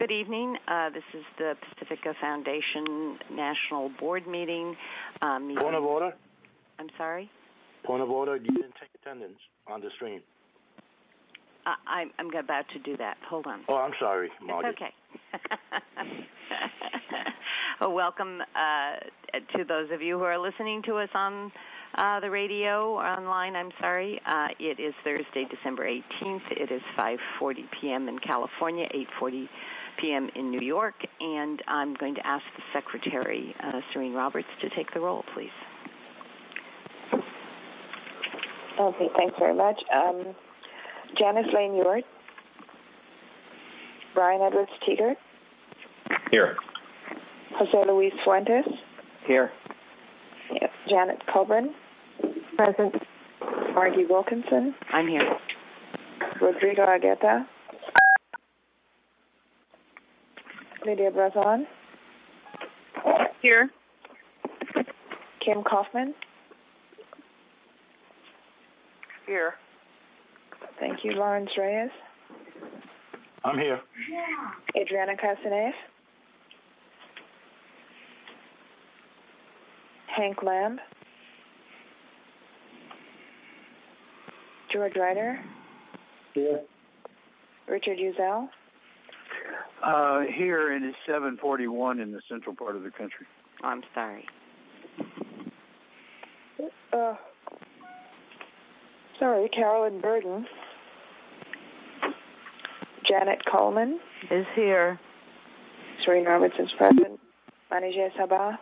Good evening. This is the Pacifica Foundation National Board meeting. Point of order? I'm sorry? Point of order. You didn't take attendance on the stream. I'm about to do that. Hold on. Oh, I'm sorry, Margie. It's okay. Welcome to those of you who are listening to us on the radio or online. I'm sorry. It is Thursday, December 18th. It is 5:40 p.m. in California, 8:40 p.m. in New York, and I'm going to ask the Secretary, Serene Roberts, to take the roll, please. Okay, thanks very much. Janice Lane Ewart. Brian Edwards Teeger. Here. Jose Luis Fuentes. Here. Yeah. Janet Coburn. Present. Margie Wilkinson. I'm here. Rodrigo Argueta. Lydia Brazon. Here. Kim Kaufman. Here. Thank you. Lawrence Reyes. I'm here. Adriana Casanave. Hank Lamb. George Ryder. Here. Richard Uzel. Here it is 7:41 in the central part of the country. I'm sorry. Sorry, Carolyn Burden. Janet Coleman. Is here. Serene Robertson's present. Manijeh Sabah.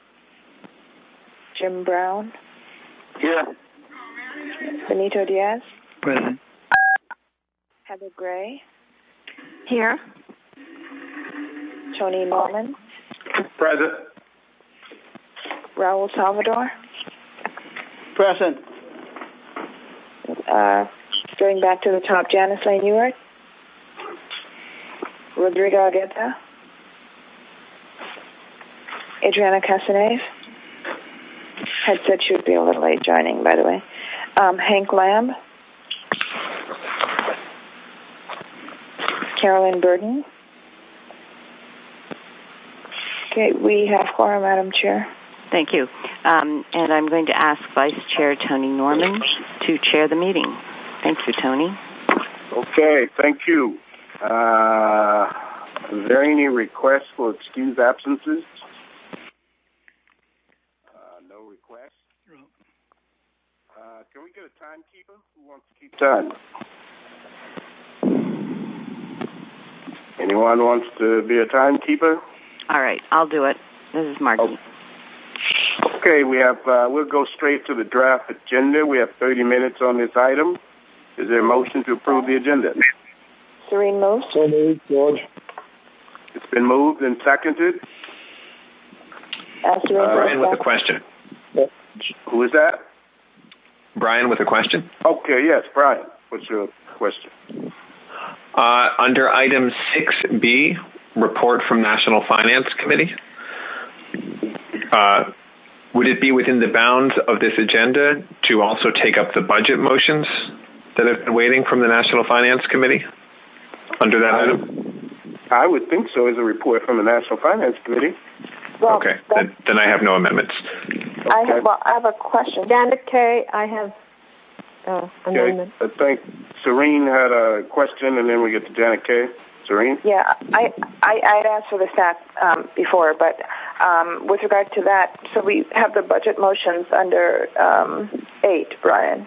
Jim Brown. Here. Benito Diaz. Present. Heather Gray. Here. Tony Norman. Present. Raul Salvador. Present. Going back to the top, Janice Lane Ewart. Rodrigo Argueta. Adriana Casanave. Had said she would be a little late joining, by the way. Hank Lamb. Carolyn Burden. Okay, we have quorum, Madam Chair. Thank you. And I'm going to ask Vice Chair Tony Norman to chair the meeting. Thank you, Tony. Okay, thank you. Is there any requests for excused absences? No requests. Can we get a timekeeper? Who wants to keep time? Anyone wants to be a timekeeper? All right, I'll do it. This is Margie. Okay, we have. We'll go straight to the draft agenda. We have 30 minutes on this item. Is there a motion to approve the agenda? Serene moves. So moved, George. It's been moved and seconded. Brian with a question. Who is that? Brian with a question. Okay, yes, Brian. What's your question? Under item 6B, report from National Finance Committee, would it be within the bounds of this agenda to also take up the budget motions that have been waiting from the National Finance Committee under that item? I would think so, as a report from the National Finance Committee. Well, okay, then I have no amendments. Okay. I have a question. Janet Kay, I have amendment. I think Serene had a question, and then we get to Janet Kay. Serene? Yeah, I'd asked for the staff before, but with regard to that, so we have the budget motions under 8, Brian.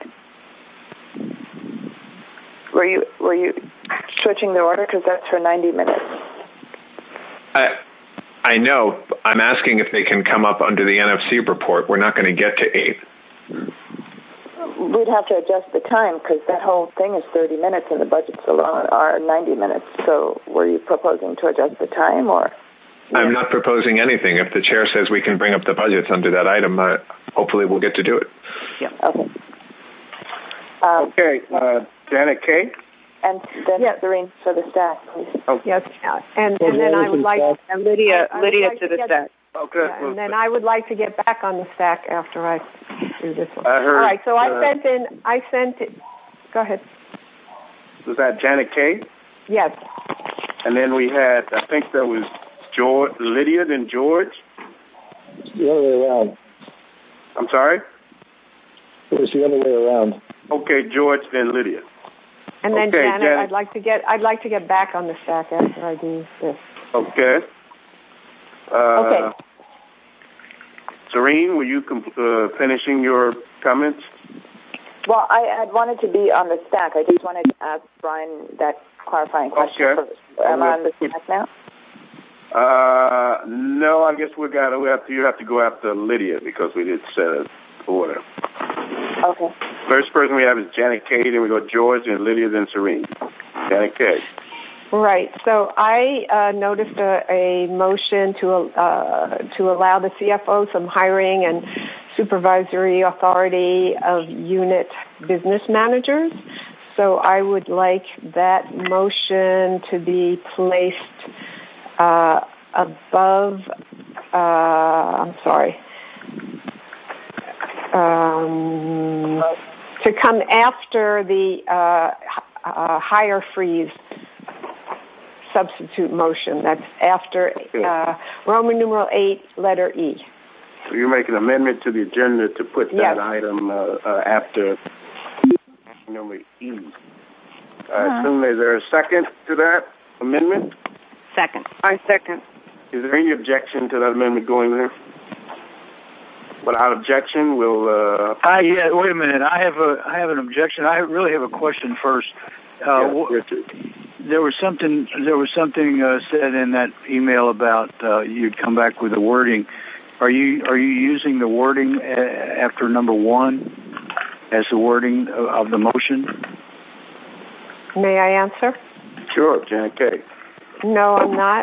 Were you switching the order, because that's for 90 minutes? I know. I'm asking if they can come up under the NFC report. We're not going to get to 8. We'd have to adjust the time, because that whole thing is 30 minutes, and the budgets alone are 90 minutes. So were you proposing to adjust the time, or? Yeah. I'm not proposing anything. If the chair says we can bring up the budgets under that item, hopefully we'll get to do it. Yeah. Okay. Janet Kay? And then yes. Serene for the staff, please. Oh. Yes, and then I would like Lydia to the staff. Okay. Yeah, and then I would like to get back on the stack after I do this one. I heard, all right, so I sent it. Go ahead. Was that Janet Kay? Yes. And then we had, I think that was George, Lydia, then George. The other way around. I'm sorry? It was the other way around. Okay, George, then Lydia. And then Okay, Janet, Janet. I'd like to get back on the stack after I do this. Okay. Okay. Serene, were you finishing your comments? Well, I had wanted to be on the stack. I just wanted to ask Brian that clarifying question first. Am I on the stack now? No, I guess you have to go after Lydia because we did set an order. Okay. First person we have is Janet Kay, then we go George, and Lydia, then Serene. Janet Kay. Right. So I noticed a motion to allow the CFO some hiring and supervisory authority of unit business managers. So I would like that motion to be placed above. To come after the hire freeze substitute motion. That's after Roman numeral 8, letter E. So you're making an amendment to the agenda to put that item after number E. I assume is there a second to that amendment? Second. I second. Is there any objection to that amendment going there? Without objection, we'll. Yeah. Wait a minute. I have an objection. I really have a question first. There was something said in that email about you'd come back with the wording. Are you using the wording after number 1 as the wording of the motion? May I answer? Sure, Janet Kay. No, I'm not.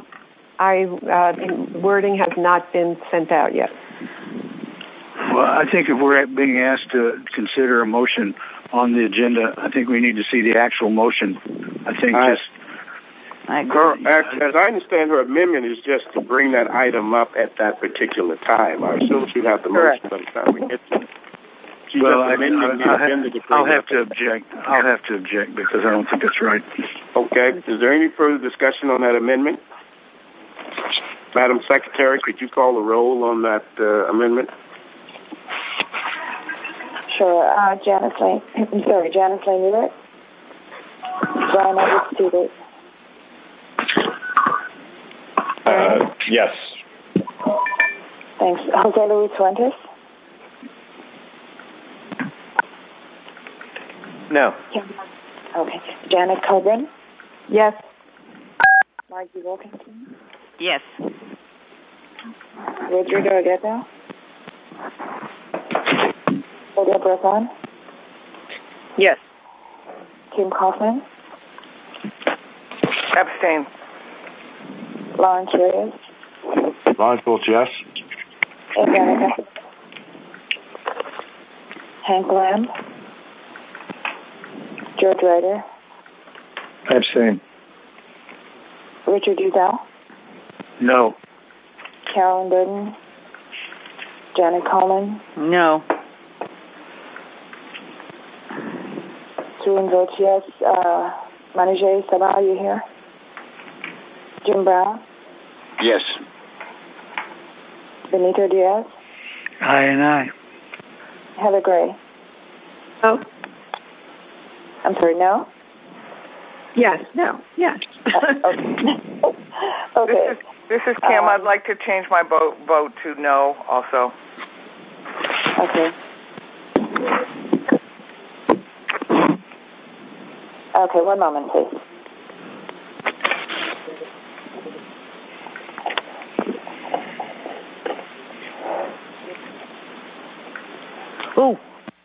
The wording has not been sent out yet. Well, I think if we're being asked to consider a motion on the agenda, I think we need to see the actual motion. I think as I understand, her amendment is just to bring that item up at that particular time. I assume she'd have the motion by the time we get to it. I'll have to object. I'll have to object because I don't think that's right. Okay. Is there any further discussion on that amendment? Madam Secretary, could you call the roll on that amendment? Sure. Janice Lane. I'm sorry, Janice Lane, you right? Brian Edwards, Stevens. Yes. Thanks. Jose Luis Fuentes? No. Okay. Janet Coburn? Yes. Margie Wilkinson? Yes. Rodrigo Agueto? Odette Brazon? Yes. Kim Kaufman? Abstain. Lauren Curious? Lawrence votes yes. Danica? Hank Lamb? George Ryder? Abstain. Richard Udell? No. Carolyn Burden? Janet Coleman? No. Serene votes yes. Manijay Sabah, are you here? Jim Brown? Yes. Benito Diaz? Aye and aye. Heather Gray? No. I'm sorry, no? Yes. No. Yes. Okay. This is Kim. I'd like to change my vote to no also. Okay. Okay, one moment, please. Ooh.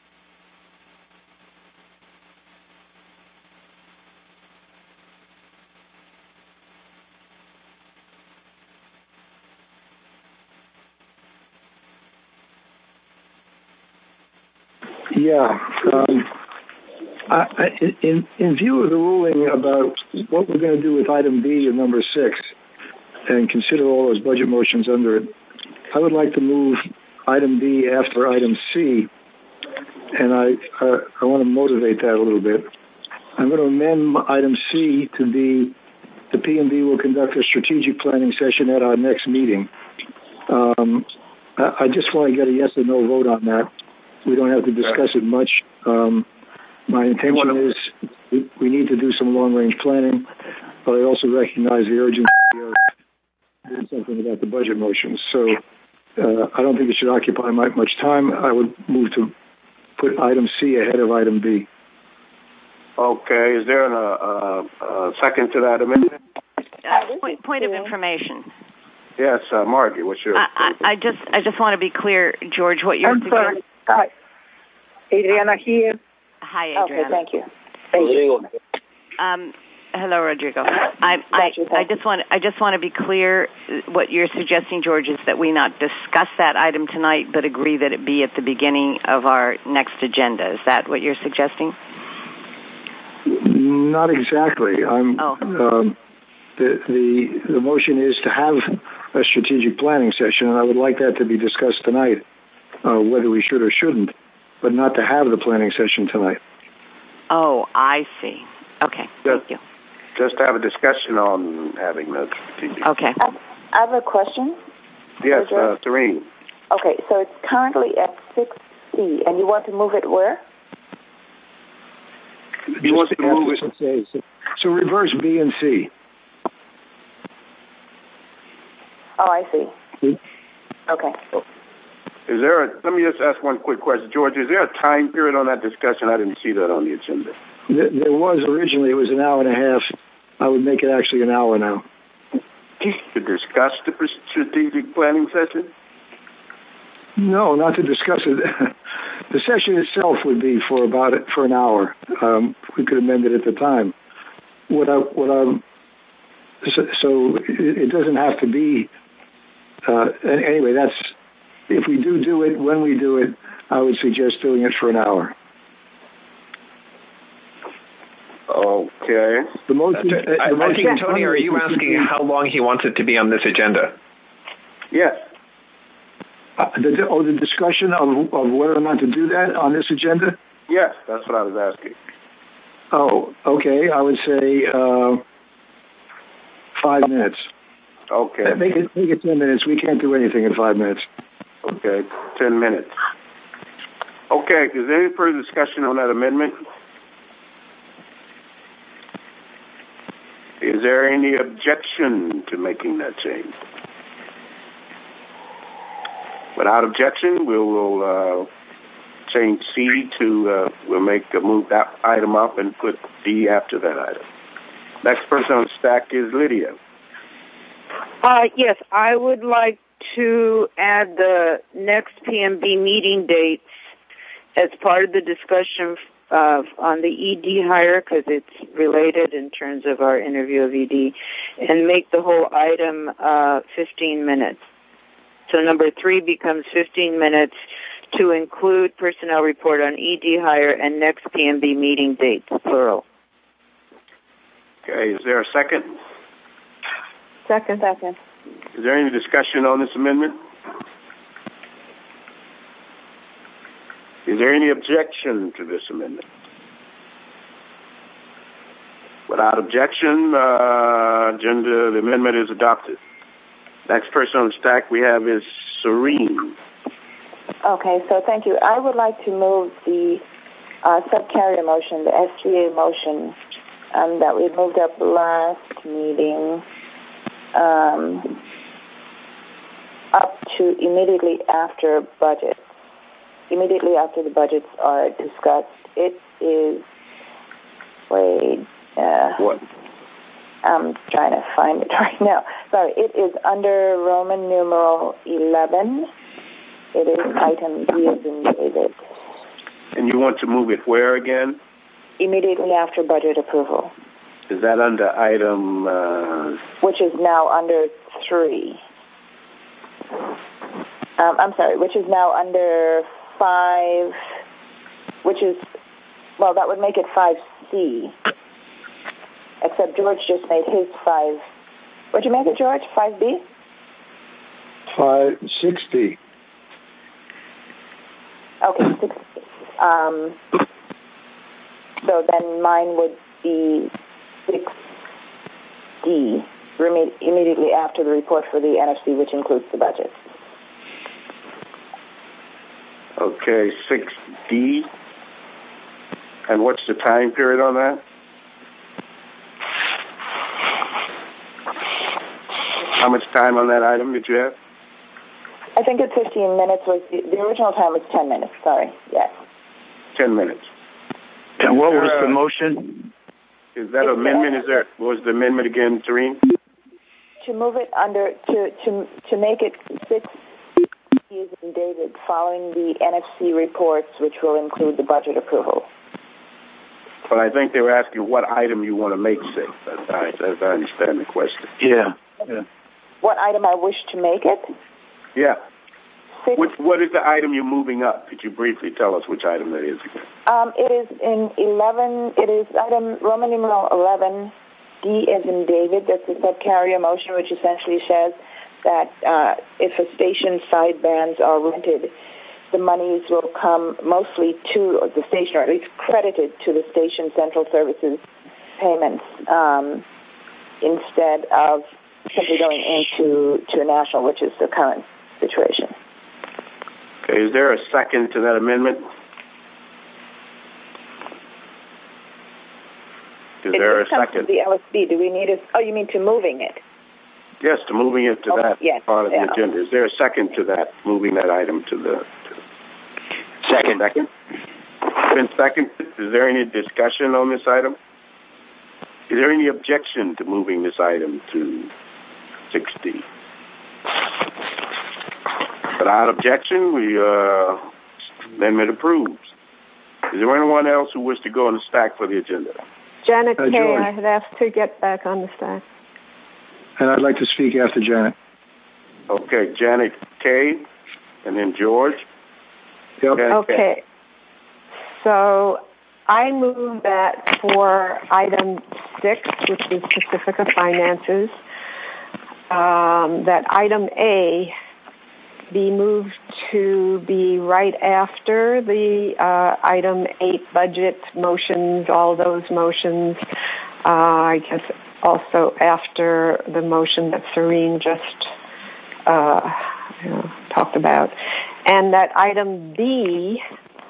Yeah. In view of the ruling about what we're going to do with item B of number 6 and consider all those budget motions under it, I would like to move item B after item C, and I want to motivate that a little bit. I'm going to amend item C to be the P&B will conduct a strategic planning session at our next meeting. I just want to get a yes or no vote on that. We don't have to discuss it much. My intention is we need to do some long-range planning, but I also recognize the urgency of doing something about the budget motions. So I don't think it should occupy much time. I would move to put item C ahead of item B. Okay. Is there a second to that amendment? Point of information. Yes, Margie, what's your... I just want to be clear, George, what you're... I'm sorry. Hi. Adriana here. Hi, Adriana. Okay, thank you. Hello, Rodrigo. I just want to be clear. What you're suggesting, George, is that we not discuss that item tonight, but agree that it be at the beginning of our next agenda. Is that what you're suggesting? Not exactly. The motion is to have a strategic planning session, and I would like that to be discussed tonight, whether we should or shouldn't, but not to have the planning session tonight. Oh, I see. Okay, thank you. Just have a discussion on having that strategic. Okay. I have a question. Yes, Serene. Okay, so it's currently at 6C, and you want to move it where? You want to move it? So reverse B and C. Oh, I see. Okay. Let me just ask one quick question. George, is there a time period on that discussion? I didn't see that on the agenda. There was originally. It was an hour and a half. I would make it actually an hour now. To discuss the strategic planning session? No, not to discuss it. The session itself would be for an hour. We could amend it at the time. So it doesn't have to be. Anyway, that's if we do it when we do it. I would suggest doing it for an hour. Okay. The motion. I think, Tony, are you asking how long he wants it to be on this agenda? Yes. The discussion of whether or not to do that on this agenda? Yes, that's what I was asking. Oh, okay. I would say 5 minutes. Okay. Make it 10 minutes. We can't do anything in 5 minutes. Okay, 10 minutes. Okay, is there any further discussion on that amendment? Is there any objection to making that change? Without objection, we will change C to, we'll move that item up and put D after that item. Next person on the stack is Lydia. Yes, I would like to add the next PMB meeting dates as part of the discussion on the ED hire, because it's related in terms of our interview of ED, and make the whole item 15 minutes. So number 3 becomes 15 minutes to include personnel report on ED hire and next PMB meeting dates, plural. Okay, is there a second? Second. Is there any discussion on this amendment? Is there any objection to this amendment? Without objection, the amendment is adopted. Next person on the stack we have is Serene. Okay, so thank you. I would like to move the subcarrier motion, the SGA motion, that we moved up last meeting, up to immediately after budget. Immediately after the budgets are discussed. It is, what? I'm trying to find it right now. Sorry, it is under Roman numeral 11. It is item D as in David. And you want to move it where again? Immediately after budget approval. Is that under item... Which is now under 3. I'm sorry, which is now under 5, which is, well, that would make it 5C. Except George just made his 5. What'd you make it, George? 5B? 6B. Okay, 6B. So then mine would be 6 6D, immediately after the report for the NFC, which includes the budget. Okay, 6D. And what's the time period on that? How much time on that item did you have? I think it's 15 minutes. The original time was 10 minutes. Sorry. Yes. 10 minutes. And what was the motion? Is that an amendment? What was the amendment again, Tareen? To move it under, to make it 6 years and dated following the NFC reports, which will include the budget approval. But I think they were asking what item you want to make 6, as I understand the question. Yeah. What item I wish to make it? Yeah. What is the item you're moving up? Could you briefly tell us which item that is again? It is in 11. It is item Roman numeral 11, D as in David. That's a subcarrier motion, which essentially says that if a station sidebands are rented, the monies will come mostly to the station, or at least credited to the station central services payments, instead of simply going into national, which is the current situation. Okay, is there a second to that amendment? Is there a second? The LSB, do we need a... Oh, you mean to moving it? Yes, to moving it to that part of the agenda. Is there a second to that, moving that item to the... Second. Been seconded. Is there any discussion on this item? Is there any objection to moving this item to 6D? Without objection, amendment approves. Is there anyone else who wishes to go on the stack for the agenda? Janet Kay, George. I had asked to get back on the stack. And I'd like to speak after Janet. Okay, Janet Kay, and then George. Yep. Okay. So I move that for item 6, which is Pacifica Finances, that item A be moved to be right after the item 8 budget motions, all those motions, I guess also after the motion that Serene just talked about. And that item B,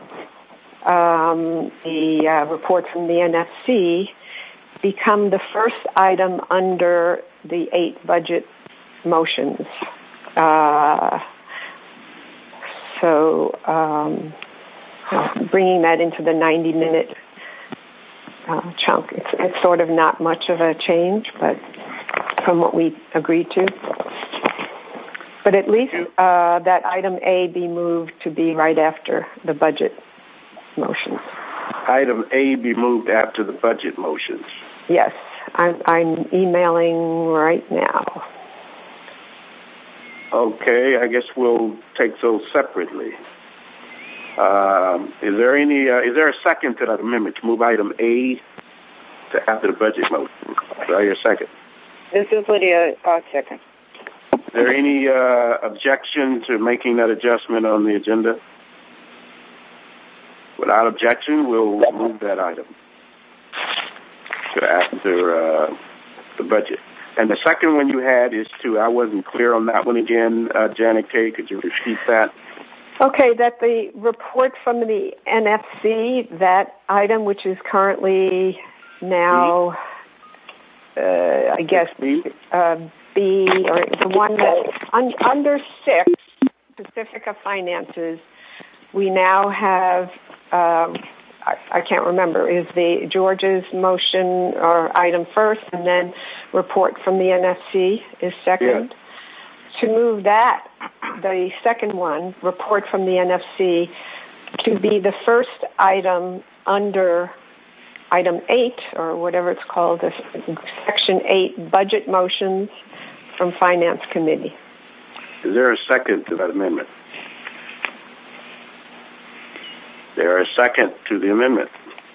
the report from the NFC, become the first item under the 8 budget motions. So bringing that into the 90-minute chunk. It's sort of not much of a change, but from what we agreed to. But at least that item A be moved to be right after the budget motions. Item A be moved after the budget motions. Yes, I'm emailing right now. Okay, I guess we'll take those separately. Is there a second to that amendment to move item A to after the budget motion? Do I hear a second? This is Lydia. Second. Is there any objection to making that adjustment on the agenda? Without objection, we'll move that item to after the budget. And the second one you had is I wasn't clear on that one again. Janet Kay, could you repeat that? Okay, that the report from the NFC, that item which is currently now, I guess, B, or the one that under 6, Pacifica Finances, we now have, I can't remember, is the George's motion or item first, and then report from the NFC is second. Yeah. To move that, the second one, report from the NFC, to be the first item under item 8, or whatever it's called, section 8, budget motions from Finance Committee. Is there a second to that amendment? There is a second to the amendment.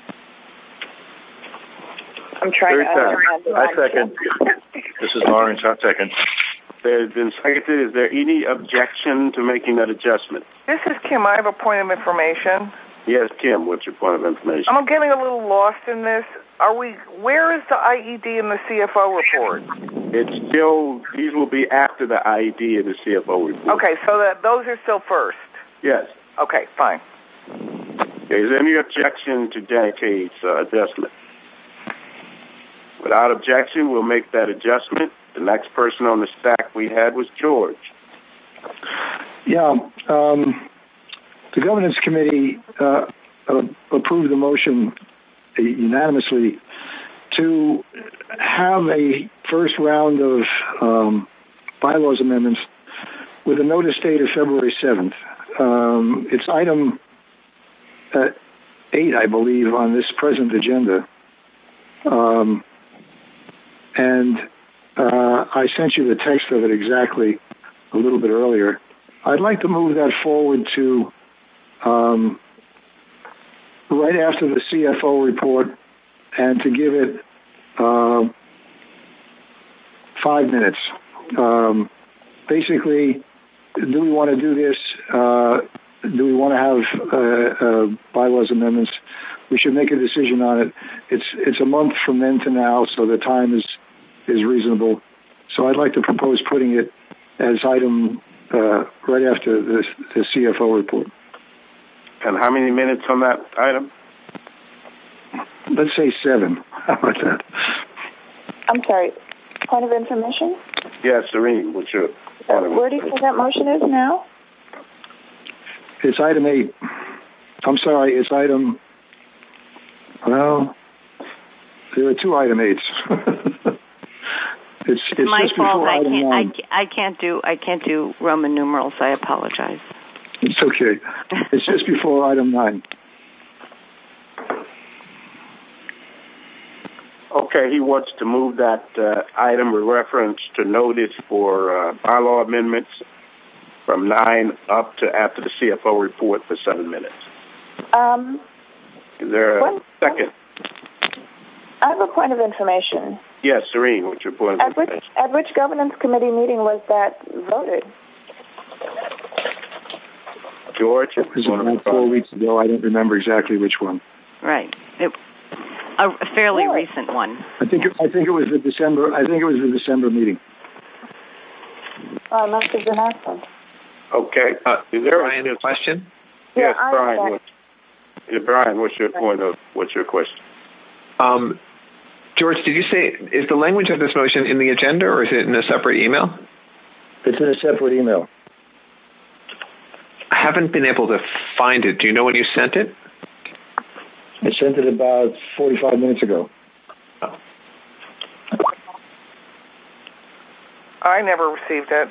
I'm trying to... I second. This is Lawrence. I second. There's been seconded. Is there any objection to making that adjustment? This is Kim. I have a point of information. Yes, Kim, what's your point of information? I'm getting a little lost in this. Where is the IED in the CFO report? These will be after the IED and the CFO report. Okay, so those are still first? Yes. Okay, fine. Okay, is there any objection to Janet Kay's adjustment? Without objection, we'll make that adjustment. The next person on the stack we had was George. Yeah, the Governance Committee approved the motion unanimously to have a first round of bylaws amendments with a notice date of February 7th. It's item 8, I believe, on this present agenda. And I sent you the text of it exactly a little bit earlier. I'd like to move that forward to right after the CFO report and to give it 5 minutes. Basically, do we want to do this? Do we want to have bylaws amendments? We should make a decision on it. It's a month from then to now, so the time is reasonable. So I'd like to propose putting it as item right after the CFO report. And how many minutes on that item? Let's say 7. How about that? I'm sorry. Point of information? Yes, Serene, what's your point of where do you think that motion is now? It's item 8. I'm sorry, it's item... Well, there are 2 item 8s. It's my just fault. before item 9. I can't do Roman numerals. I apologize. It's okay. It's just before item 9. Okay, he wants to move that item with reference to notice for bylaw amendments from 9 up to after the CFO report for 7 minutes. Is there a second? I have a point of information. Yes, Serene, what's your point of information? At which Governance Committee meeting was that voted? George? It was about 4 weeks ago. I don't remember exactly which one. Right. A fairly recent one. I think it was the December. I think it was the December meeting. Oh, it must have been absent. Okay. Is there Brian, a question? Yes, Brian. Brian, what's your question? George, did you say, is the language of this motion in the agenda or is it in a separate email? It's in a separate email. I haven't been able to find it. Do you know when you sent it? I sent it about 45 minutes ago. Oh. I never received it.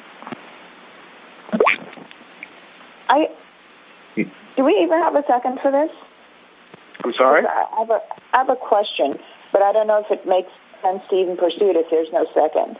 Do we even have a second for this? I'm sorry? I have a question, but I don't know if it makes sense to even pursue it if there's no second.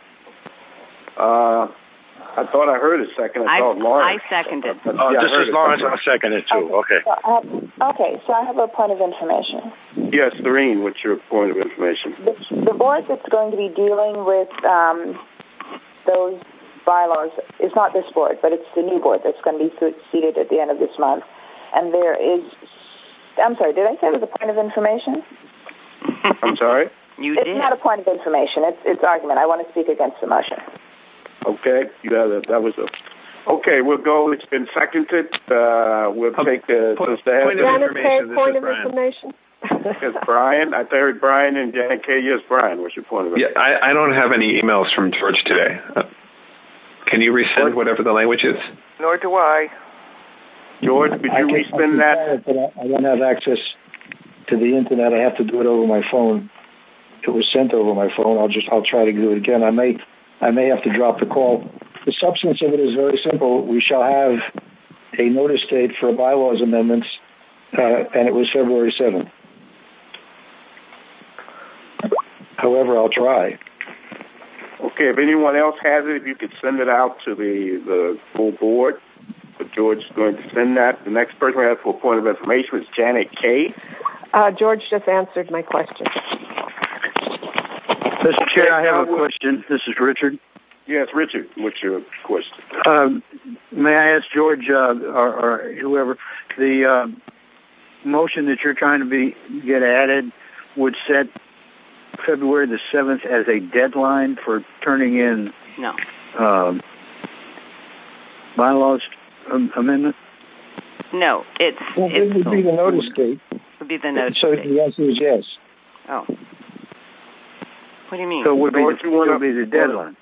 I thought I heard a second. I thought Lawrence. I seconded. This is Lawrence. I second it too. Okay. So I have a point of information. Yes, Lorene, what's your point of information? The board that's going to be dealing with those bylaws is not this board, but it's the new board that's going to be seated at the end of this month. And there is... I'm sorry, did I say it was a point of information? I'm sorry? It's not a point of information. It's argument. I want to speak against the motion. Okay, that was a... Okay, we'll go. It's been seconded. We'll take the... Point of information. Yes, Brian. I heard Brian and Janet Kay. Yes, Brian, what's your point of information? Yeah, I don't have any emails from George today. Can you resend whatever the language is? Nor do I. George, could you resend that? I don't have access to the internet. I have to do it over my phone. It was sent over my phone. I'll try to do it again. I may have to drop the call. The substance of it is very simple. We shall have a notice date for bylaws amendments, and it was February 7th. However, I'll try. Okay, if anyone else has it, if you could send it out to the full board. But George is going to send that. The next person we have for a point of information is Janet Kay. George just answered my question. Mr. Chair, I have a question. This is Richard. Yes, Richard, what's your question? May I ask George or whoever, the motion that you're trying to get added would set February the 7th as a deadline for turning in bylaws amendment? No, it would be the notice date. Would be the notice so date. So the answer is yes. Oh. What do you mean? So it would be the deadline.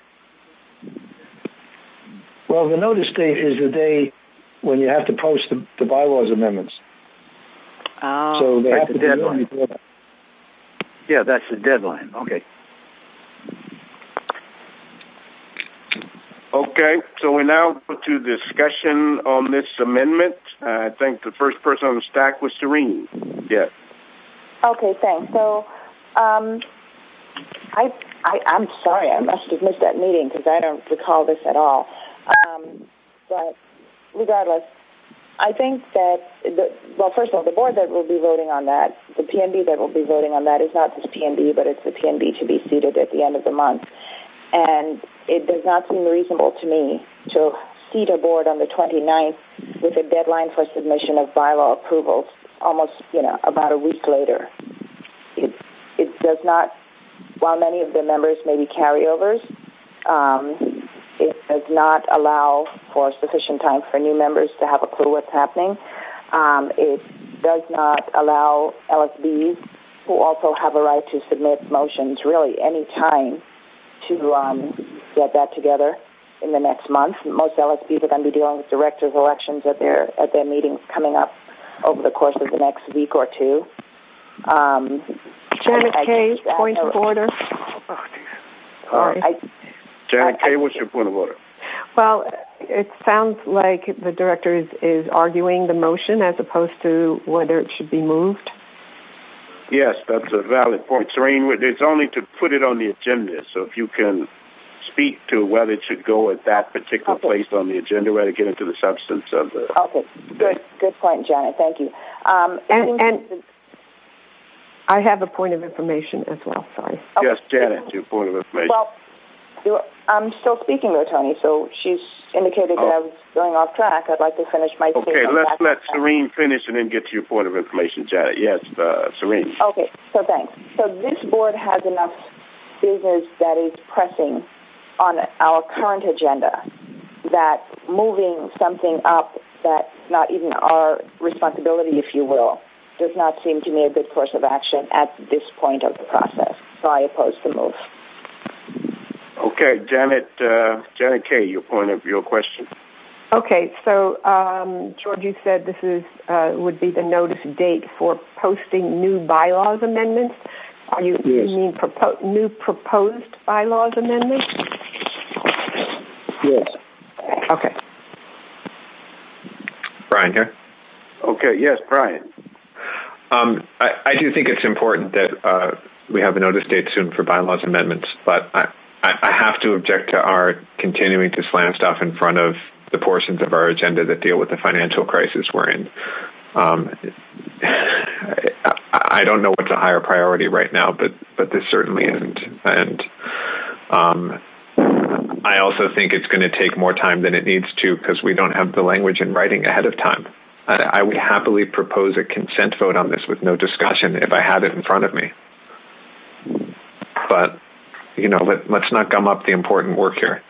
Well, the notice date is the day when you have to post the bylaws amendments. Oh. So they have the to deadline. be before that. Yeah, that's the deadline. Okay. Okay, so we now go to discussion on this amendment. I think the first person on the stack was Serene. Yes. Okay, thanks. So, I'm sorry, I must have missed that meeting because I don't recall this at all. But regardless, I think that, first of all, the board that will be voting on that, the PNB that will be voting on that is not this PNB, but it's the PNB to be seated at the end of the month. And it does not seem reasonable to me to seat a board on the 29th with a deadline for submission of bylaw approvals almost, about a week later. It does not, while many of the members may be carryovers, it does not allow for sufficient time for new members to have a clue what's happening. It does not allow LSBs, who also have a right to submit motions really any time, to get that together in the next month. Most LSBs are going to be dealing with directors' elections at their meetings coming up over the course of the next week or two. Janet Kay, point of order. Sorry. Janet Kay, what's your point of order? Well, it sounds like the director is arguing the motion as opposed to whether it should be moved. Yes, that's a valid point. Serene, it's only to put it on the agenda, so if you can speak to whether it should go at that particular place on the agenda, rather get into the substance of the... Okay, good point, Janet. Thank you. And I have a point of information as well, sorry. Okay. Yes, Janet, your point of information. Well, I'm still speaking to Tony, so she's indicated that I was going off track. I'd like to finish my statement. Okay, let's let Serene finish and then get to your point of information, Janet. Yes, Serene. Okay, so thanks. So this board has enough business that is pressing on our current agenda that moving something up that's not even our responsibility, if you will, does not seem to me a good course of action at this point of the process. So I oppose the move. Okay, Janet Kay, your question. Okay, so George, you said this is would be the notice date for posting new bylaws amendments. You mean new proposed bylaws amendments? Yes. Okay. Brian here. Okay, yes, Brian. I do think it's important that we have a notice date soon for bylaws amendments, but I have to object to our continuing to slam stuff in front of the portions of our agenda that deal with the financial crisis we're in. I don't know what's a higher priority right now, but this certainly isn't. And I also think it's going to take more time than it needs to because we don't have the language in writing ahead of time. I would happily propose a consent vote on this with no discussion if I had it in front of me. But let's not gum up the important work here.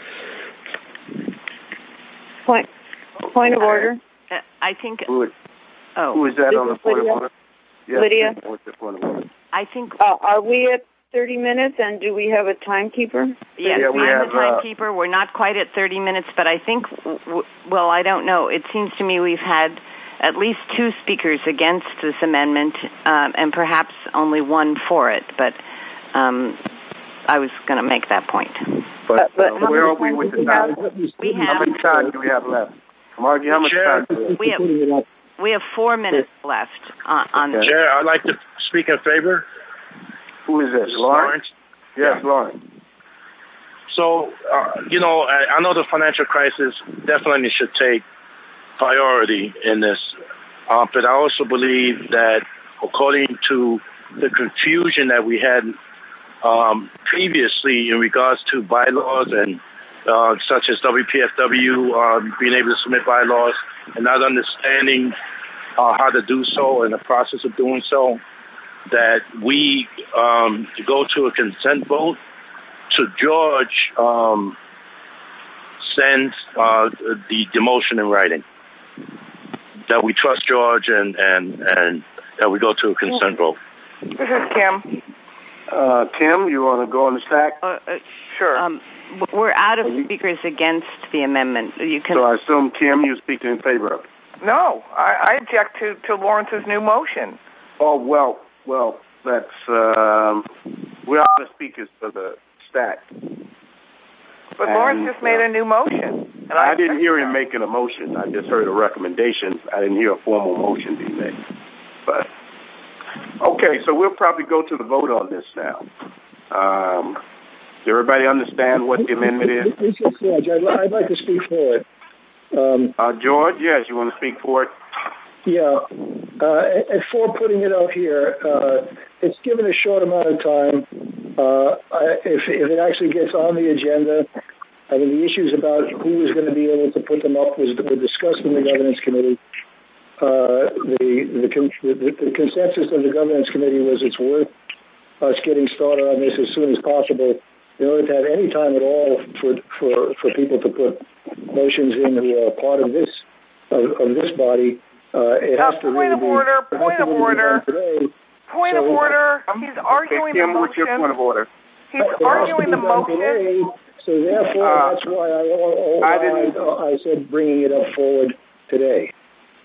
Point of order. I think. Who is that on the point of order? Yes, Lydia. What's the point of order? I think. Are we at 30 minutes, and do we have a timekeeper? Yes, yeah, we have the timekeeper. We're not quite at 30 minutes, but I think. Well, I don't know. It seems to me we've had at least two speakers against this amendment, and perhaps only one for it. But. I was going to make that point. But where are we with the time? How many time do we have left? Margie, how much time do we have? We have 4 minutes left on this. Chair, I'd like to speak in favor. Who is this? Lawrence? Yes, Lawrence. So, I know the financial crisis definitely should take priority in this, but I also believe that according to the confusion that we had previously in regards to bylaws and such as WPFW being able to submit bylaws and not understanding how to do so and the process of doing so, that we go to a consent vote to George sends the motion in writing. That we trust George and that we go to a consent vote. This is Kim. Kim, you want to go on the stack? Sure. We're out of speakers against the amendment. You can. So I assume, Kim, you're speaking in favor of it? No, I object to Lawrence's new motion. Oh, well, that's, we're out of speakers for the stack. But Lawrence just made a new motion. And I didn't hear him making a motion. I just heard a recommendation. I didn't hear a formal motion being made. But, okay, so we'll probably go to the vote on this now. Does everybody understand what the amendment is? George, I'd like to speak for it. George, yes, you want to speak for it? Yeah. And for putting it up here, it's given a short amount of time. If it actually gets on the agenda, I mean, the issues about who was going to be able to put them up were discussed in the governance committee. The consensus of the governance committee was it's worth us getting started on this as soon as possible in order to have any time at all for people to put motions in who are part of this body. It has to point really of order. Be, point of order. Point of order. He's arguing the motion. What's your point of order? He's arguing the motion. Today, so therefore, that's why I said bringing it up forward today.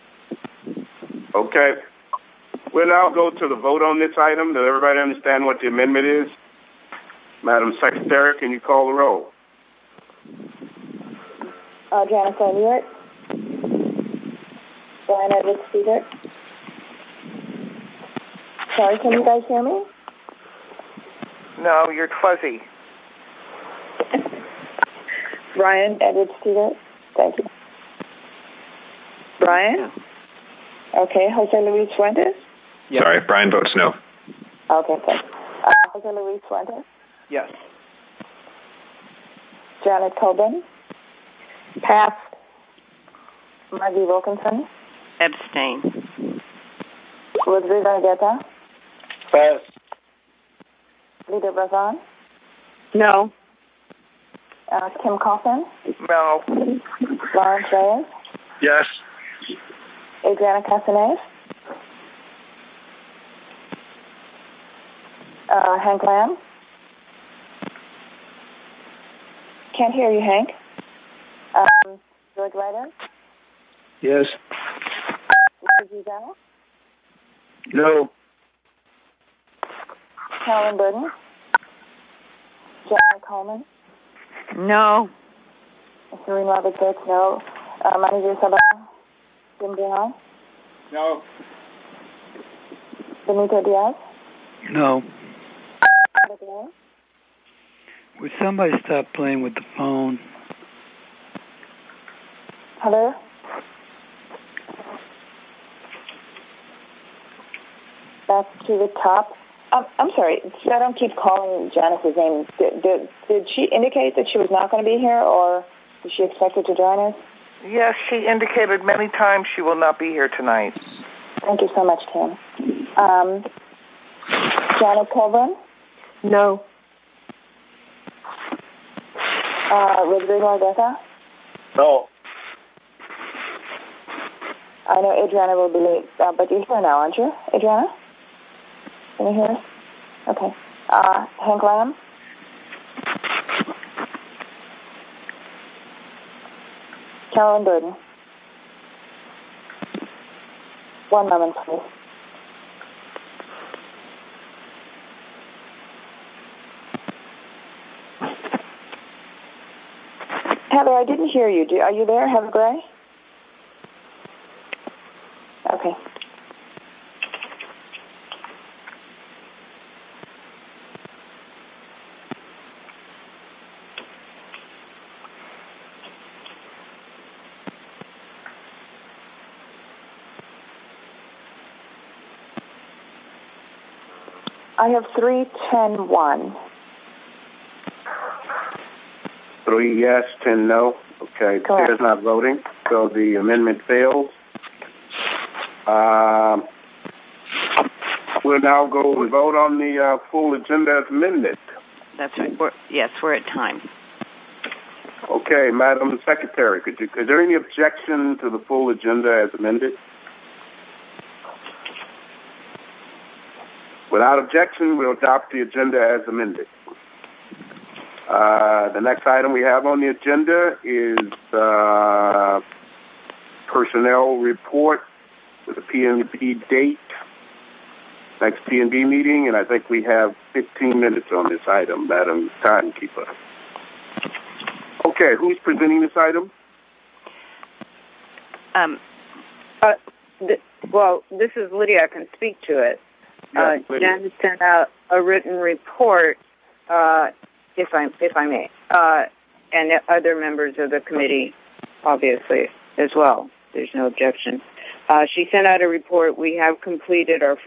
Okay. We'll now go to the vote on this item. Does everybody understand what the amendment is? Madam Secretary, can you call the roll? Janice O'Neill. Brian Edwards Peter. Sorry, can you guys hear me? No, you're fuzzy. Brian Edwards Peter. Thank you. Brian? Okay, Jose Luis Fuentes? Yes. Sorry, Brian votes no. Okay, thanks. Jose Luis Fuentes? Yes. Janet Coburn? Pass. Maggie Wilkinson? Abstain. Rodrigo Argueta? Pass. Lita Brazan? No. Kim Coffin? No. Lawrence Reyes? Yes. Adriana Castanes? Hank Lamb? Can't hear you, Hank. George Ryder? Yes. Lisa Zuzano? No. Carolyn Burden? Janet Coleman? No. Serene Roberts votes no. Manager Sabah? Jim Brown? No. Benito Diaz? No. Would somebody stop playing with the phone? Hello? Back to the top. I'm sorry, so I don't keep calling Janice's name. Did she indicate that she was not going to be here, or is she expected to join us? Yes, she indicated many times she will not be here tonight. Thank you so much, Kim. Janet Coburn? No. Rodrigo Argueta? No. I know Adriana will be late, but you're here now, aren't you, Adriana? Can you hear us? Okay. Hank Lamb? Carolyn Burden? One moment, please. Heather, I didn't hear you. Are you there, Heather Gray? Okay. I have 3-10-1. 3 yes, 10 no. Okay, Chair's not voting, so the amendment fails. We'll now go and vote on the full agenda as amended. That's right. We're at time. Okay, Madam Secretary, is there any objection to the full agenda as amended? Without objection, we'll adopt the agenda as amended. The next item we have on the agenda is personnel report with a PNB date, next PNB meeting, and I think we have 15 minutes on this item, Madam Timekeeper. Okay, who's presenting this item? This is Lydia. I can speak to it. Yes, Jen sent out a written report, if I may, and other members of the committee, obviously, as well. There's no objection. She sent out a report. We have completed our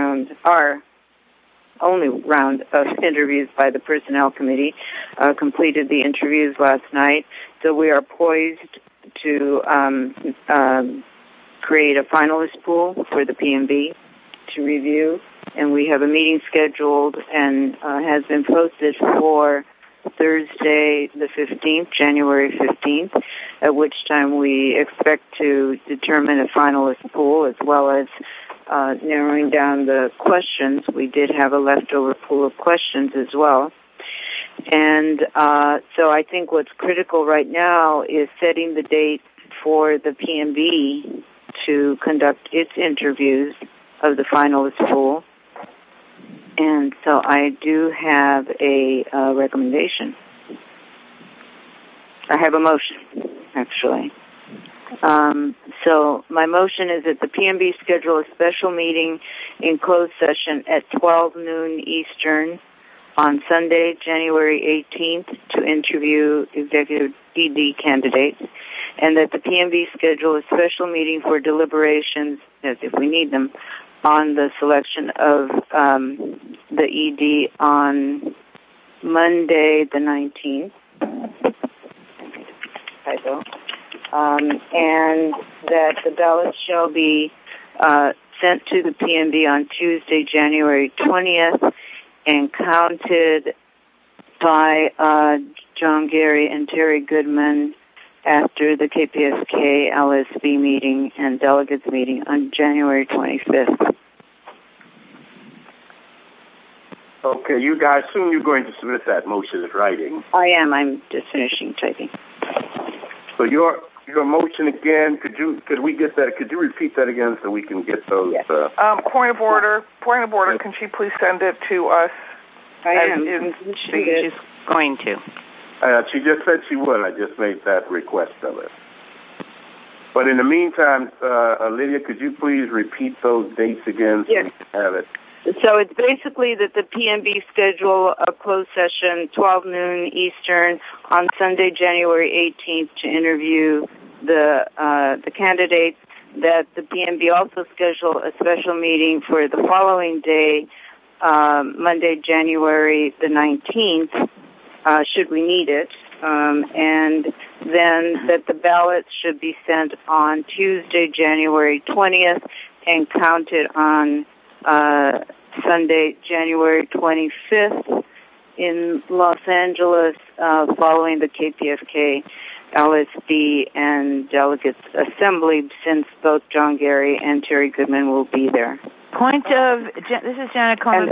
only round of interviews by the Personnel Committee, completed the interviews last night. So we are poised to create a finalist pool for the PMB to review. And we have a meeting scheduled and has been posted for Thursday the 15th, January 15th, at which time we expect to determine a finalist pool as well as narrowing down the questions. We did have a leftover pool of questions as well. And so I think what's critical right now is setting the date for the PMB to conduct its interviews of the finalist pool. And so I do have a recommendation. I have a motion, actually. So my motion is that the PMB schedule a special meeting in closed session at 12 noon Eastern on Sunday, January 18th, to interview executive ED candidates, and that the PMB schedule a special meeting for deliberations, as if we need them, on the selection of the ED on Monday the 19th. And that the ballots shall be sent to the PMB on Tuesday, January 20th, and counted by John Gary and Terry Goodman after the KPSK LSB meeting and delegates meeting on January 25th. Okay, you guys, soon you're going to submit that motion in writing. I am. I'm just finishing typing. So your motion again, could we get that? Could you repeat that again so we can get those? Yes. Point of order. Can she please send it to us? I am. She's going to. She just said she would. I just made that request of it. But in the meantime, Lydia, could you please repeat those dates again so we can have it? So it's basically that the PMB schedule a closed session 12 noon Eastern on Sunday, January 18th, to interview the candidates. That the PMB also schedule a special meeting for the following day, Monday, January the 19th, should we need it, and then that the ballots should be sent on Tuesday, January 20th, and counted on Sunday, January 25th in Los Angeles, following the KPFK LSB and delegates assembly, since both John Gary and Terry Goodman will be there. This is Janet Coleman.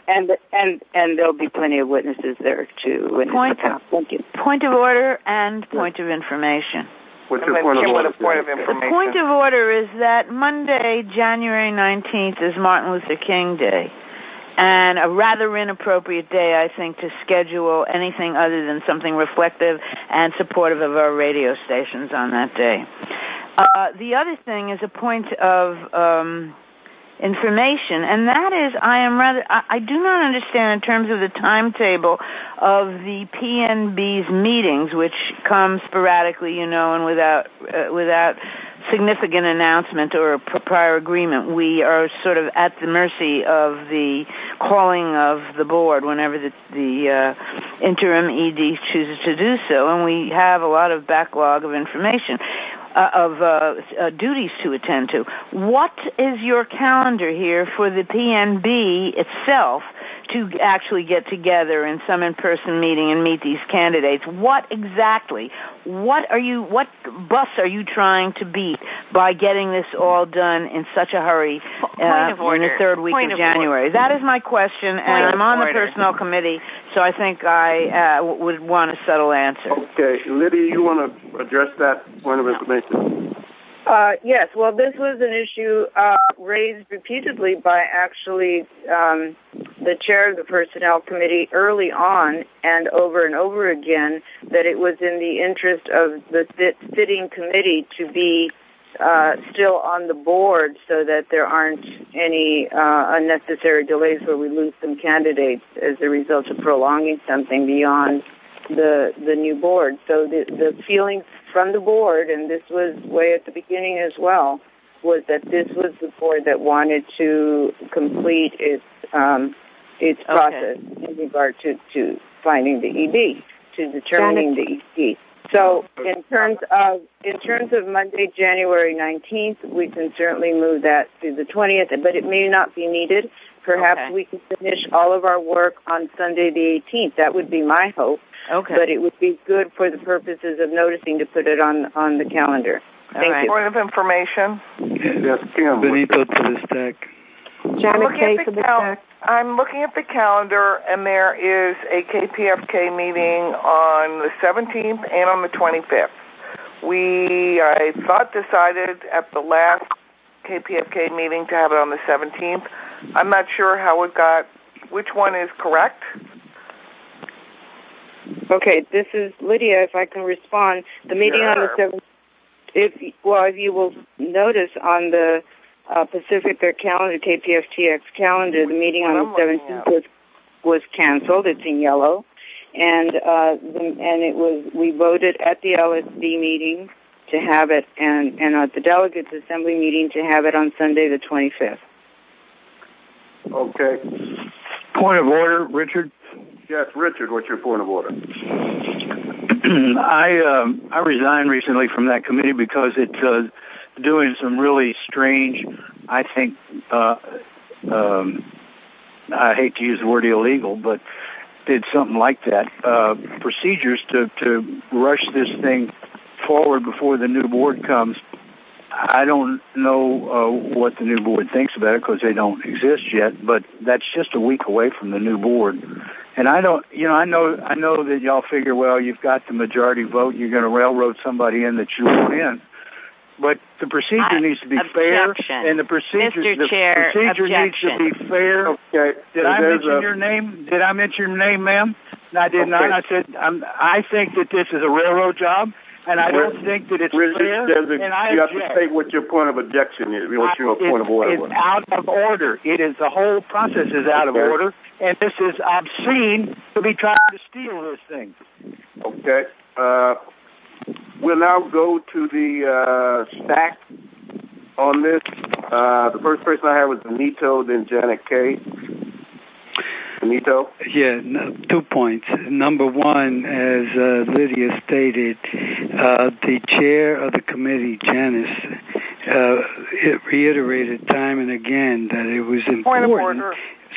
And there'll be plenty of witnesses there to Thank you. Point of order and point of information. What's your point of order? The point of order is that Monday, January 19th, is Martin Luther King Day, and a rather inappropriate day, I think, to schedule anything other than something reflective and supportive of our radio stations on that day. The other thing is a point of information, and that is I do not understand in terms of the timetable of the PNB's meetings, which come sporadically, and without significant announcement or prior agreement. We are sort of at the mercy of the calling of the board whenever the interim ED chooses to do so, and we have a lot of backlog of information. duties to attend to. What is your calendar here for the PNB itself to actually get together in some in-person meeting and meet these candidates? What bus are you trying to beat by getting this all done in such a hurry in the third week of January? That is my question, and I'm on the personnel committee, so I think I would want a subtle answer. Okay. Lydia, you want to address that point of information? Yes. Well, this was an issue raised repeatedly by actually the chair of the Personnel Committee early on and over again, that it was in the interest of the sitting committee to be still on the board so that there aren't any unnecessary delays where we lose some candidates as a result of prolonging something beyond the new board. So the feelings from the board, and this was way at the beginning as well, was that this was the board that wanted to complete its process in regard to finding the ED, to determining the ED. So in terms of Monday, January 19th, we can certainly move that to the 20th, but it may not be needed. Perhaps we can finish all of our work on Sunday the 18th. That would be my hope. Okay. But it would be good for the purposes of noticing to put it on the calendar. Thank you. Point of information. Yes, Kim. Benito to the stack. Janet Kay to the stack. I'm looking at the calendar, and there is a KPFK meeting on the 17th and on the 25th. I thought, decided at the last KPFK meeting to have it on the 17th. I'm not sure how it got, which one is correct. Okay, this is Lydia, if I can respond. The meeting on the 17th, if you will notice on the Pacific, their calendar, KPFTX calendar, the meeting on the 17th was canceled. It's in yellow, and it was. We voted at the LSD meeting to have it, and at the Delegates Assembly meeting to have it on Sunday the 25th. Okay. Point of order, Richard. Yes, Richard. What's your point of order? I resigned recently from that committee because it's doing some really strange, I think, I hate to use the word illegal, but did something like that, procedures to rush this thing forward before the new board comes. I don't know what the new board thinks about it because they don't exist yet, but that's just a week away from the new board. And I know that y'all figure, well, you've got the majority vote, you're going to railroad somebody in that you want in. But the procedure needs to be fair, and the procedure needs to be fair. Okay. Did I mention your name? Did I mention your name, ma'am? No, I did not. I said I think that this is a railroad job, and I don't think that it's fair. And I you have to say what your point of objection is. What your point of order was. It's out of order. It is the whole process is out of order, and this is obscene to be trying to steal this thing. Okay. We'll now go to the stack on this. The first person I had was Benito, then Janet Kay. Benito? Yeah, 2 points. Number one, as Lydia stated, the chair of the committee, Janice, it reiterated time and again that it was important. Point of order.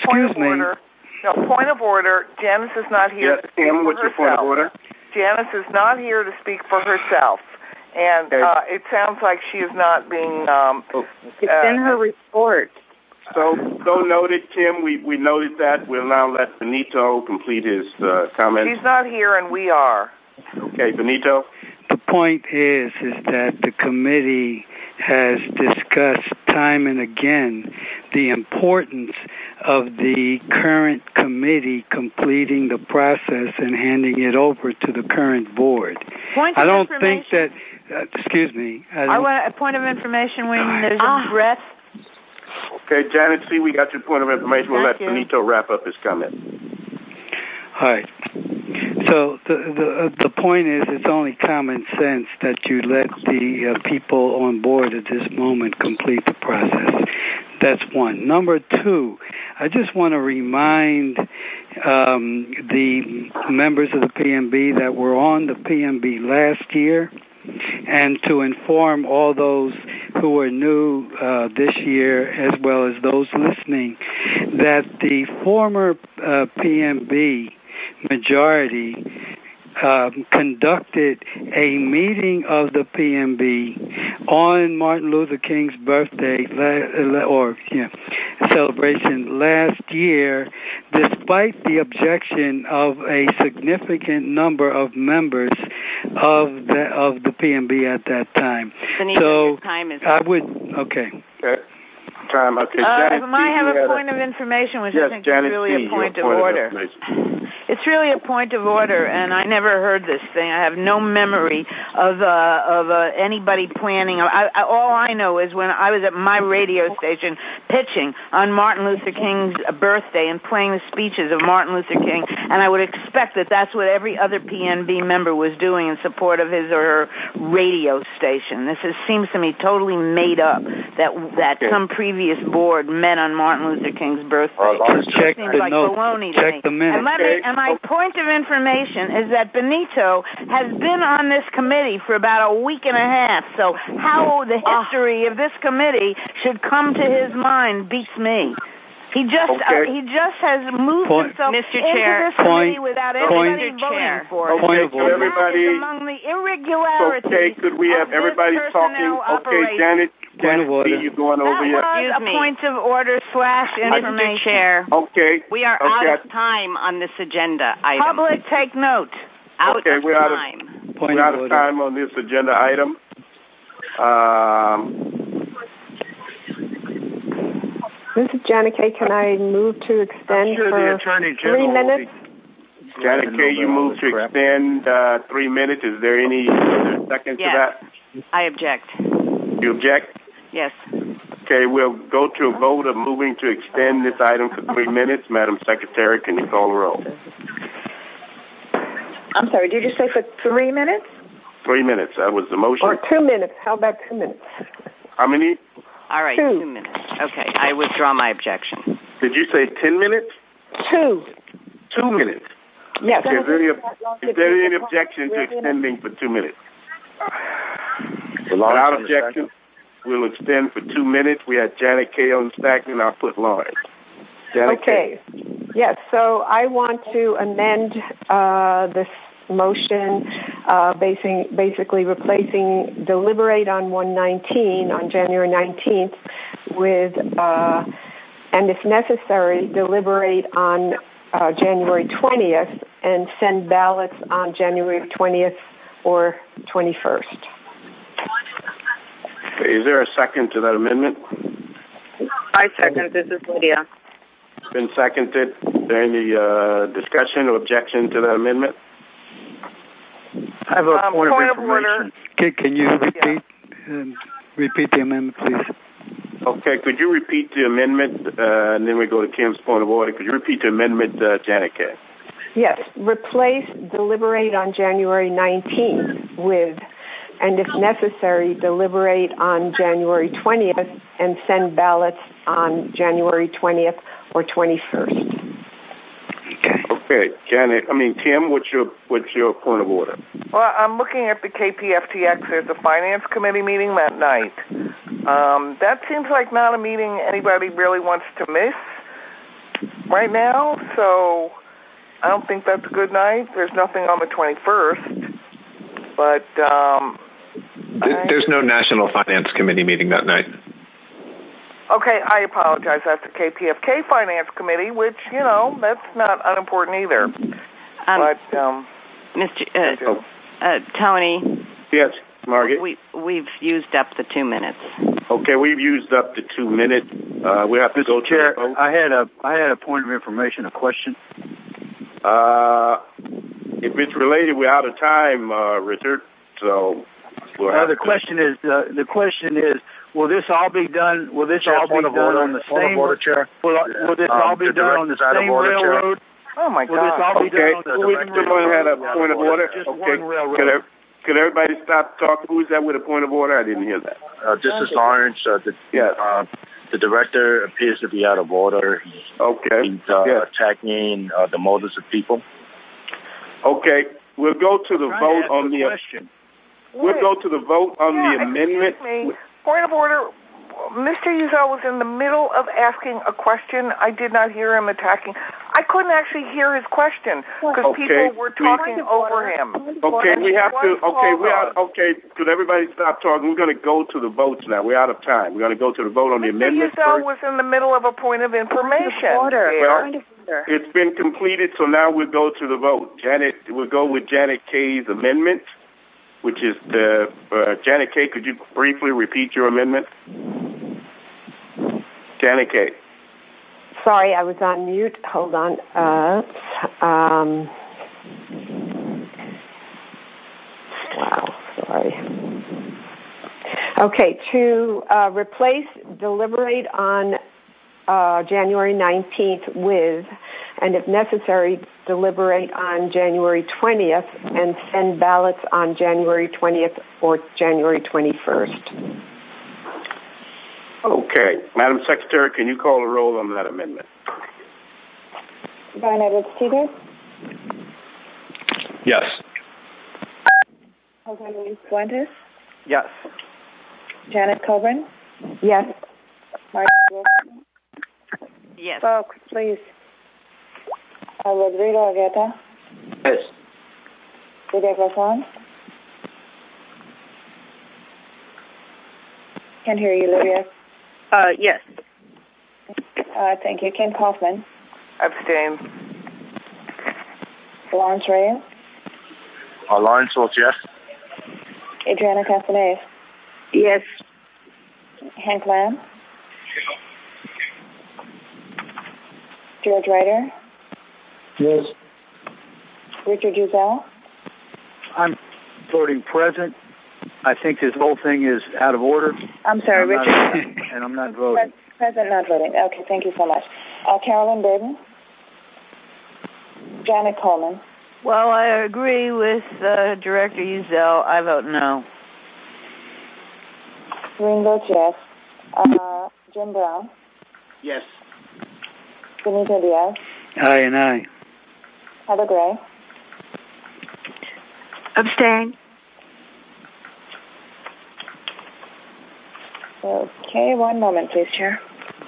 No, point of order. Janice is not here to speak for what's your point of order? Janice is not here to speak for herself, and it sounds like she is not being... it's in her report. So noted, Kim. We noted that. We'll now let Benito complete his comments. She's not here, and we are. Okay, Benito? The point is that the committee has discussed time and again the importance of the current committee completing the process and handing it over to the current board. I don't think that, excuse me. I want a point of information when there's a breath. Okay, Janet, see, we got your point of information. We'll let Benito wrap up his comment. All right. So the point is, it's only common sense that you let the people on board at this moment complete the process. That's one. Number two, I just want to remind the members of the PMB that were on the PMB last year and to inform all those who are new this year, as well as those listening, that the former PMB majority conducted a meeting of the PMB on Martin Luther King's birthday celebration last year, despite the objection of a significant number of members of the PMB at that time. So I would Time. Okay, I have a point of information, which I think is really a point of order. It's really a point of order, and I never heard this thing. I have no memory of anybody planning. All I know is when I was at my radio station pitching on Martin Luther King's birthday and playing the speeches of Martin Luther King, and I would expect that that's what every other PNB member was doing in support of his or her radio station. This seems to me totally made up that some previous board met on Martin Luther King's birthday. Check seems the like notes. baloney to Check me. the minutes. And my point of information is that Benito has been on this committee for about a week and a half. So how the history of this committee should come to his mind beats me. He just has moved himself into this committee without anybody voting for it. Everybody, among the irregularities. Okay, could we have everybody talking? Okay, Janet, you going over here? Excuse me. A point of order / information. Mr. Chair. Okay. We are out of time on this agenda item. Public, take note. Out of time. We're out of time on this agenda item. This is Janet Kay. Can I move to extend for 3 minutes? Janet Kay, you move to extend 3 minutes. Is there any second to that? I object. You object? Yes. Okay, we'll go to a vote of moving to extend this item for 3 minutes. Madam Secretary, can you call the roll? I'm sorry, did you say for 3 minutes? 3 minutes. That was the motion. Or 2 minutes. How about 2 minutes? How many? All right, 2 minutes. Okay, I withdraw my objection. Did you say 10 minutes? 2. 2 minutes. Yes. Okay, is there any objection to extending for 2 minutes? Without objection, we'll extend for 2 minutes. We had Janet Kay on stack, and I'll put Lawrence. Janet okay. Kay. Yes, so I want to amend this motion, basically replacing deliberate on 1/19, on January 19th, with, and if necessary, deliberate on January 20th and send ballots on January 20th or 21st. Okay, is there a second to that amendment? I second. This is Lydia. Been seconded. Is there any discussion or objection to that amendment? I have a point of information. Can you repeat the amendment, please? Okay, could you repeat the amendment, and then we go to Kim's point of order. Could you repeat the amendment, Janet Kay? Yes, replace deliberate on January 19th with, and if necessary, deliberate on January 20th and send ballots on January 20th or 21st. Okay, Kim, what's your point of order? Well, I'm looking at the KPFTX. There's a finance committee meeting that night. That seems like not a meeting anybody really wants to miss right now, so I don't think that's a good night. There's nothing on the 21st, but there's no National Finance Committee meeting that night. Okay, I apologize. That's the KPFK Finance Committee, which, that's not unimportant either. But, Mr. Tony. Yes, Margaret. We've used up the 2 minutes. Okay, we've used up the 2 minutes. We have to go to Chair, I had a point of information, a question. If it's related, we're out of time, Richard. So the question is, will this all be done? Will this all be done on the same? Will this all be done on the same railroad? Oh my God! Will this all be done on the Someone had a point of order. Okay. Could everybody stop talking? Who's that with a point of order? I didn't hear that. This is Lawrence. The director appears to be out of order. He's attacking the motives of people. Okay, we'll go to the vote on the question. we'll go to the vote on the amendment. Excuse me. Point of order. Mr. Uzell was in the middle of asking a question. I did not hear him attacking. I couldn't actually hear his question because people were talking over him. Okay, we have to. Okay, could everybody stop talking? We're going to go to the votes now. We're out of time. We're going to go to the vote on the amendment. Mr. Uzell was in the middle of a point of information. Well, it's been completed, so now we'll go to the vote. We'll go with Janet Kay's amendment, which is the Janet Kay. Could you briefly repeat your amendment? Janet Kay. Sorry, I was on mute. Hold on. Wow, sorry. Okay, to replace deliberate on January 19th with, and if necessary, deliberate on January 20th and send ballots on January 20th or January 21st. Okay. Madam Secretary, can you call the roll on that amendment? Brian Edwards Teeter? Yes. Jose Luis Fuentes? Yes. Janet Coburn? Yes. Mark Wilson? Yes. Folks, please. Rodrigo Argueta? Yes. Lydia Glasson? Can't hear you, Lydia. Yes. Thank you. Ken Kaufman? Abstain. Lawrence Reyes? Lawrence votes yes. Adriana Castaneda? Yes. Hank Lamb? George Ryder? Yes. Richard Uzell? I'm voting present. I think this whole thing is out of order. I'm sorry, Richard. And I'm not voting. Present, not voting. Okay, thank you so much. Carolyn Burden? Janet Coleman? Well, I agree with Director Uzell. I vote no. Green votes yes. Jim Brown? Yes. Benito Diaz? Aye and aye. Heather Gray? Abstain. Okay, one moment, please, Chair.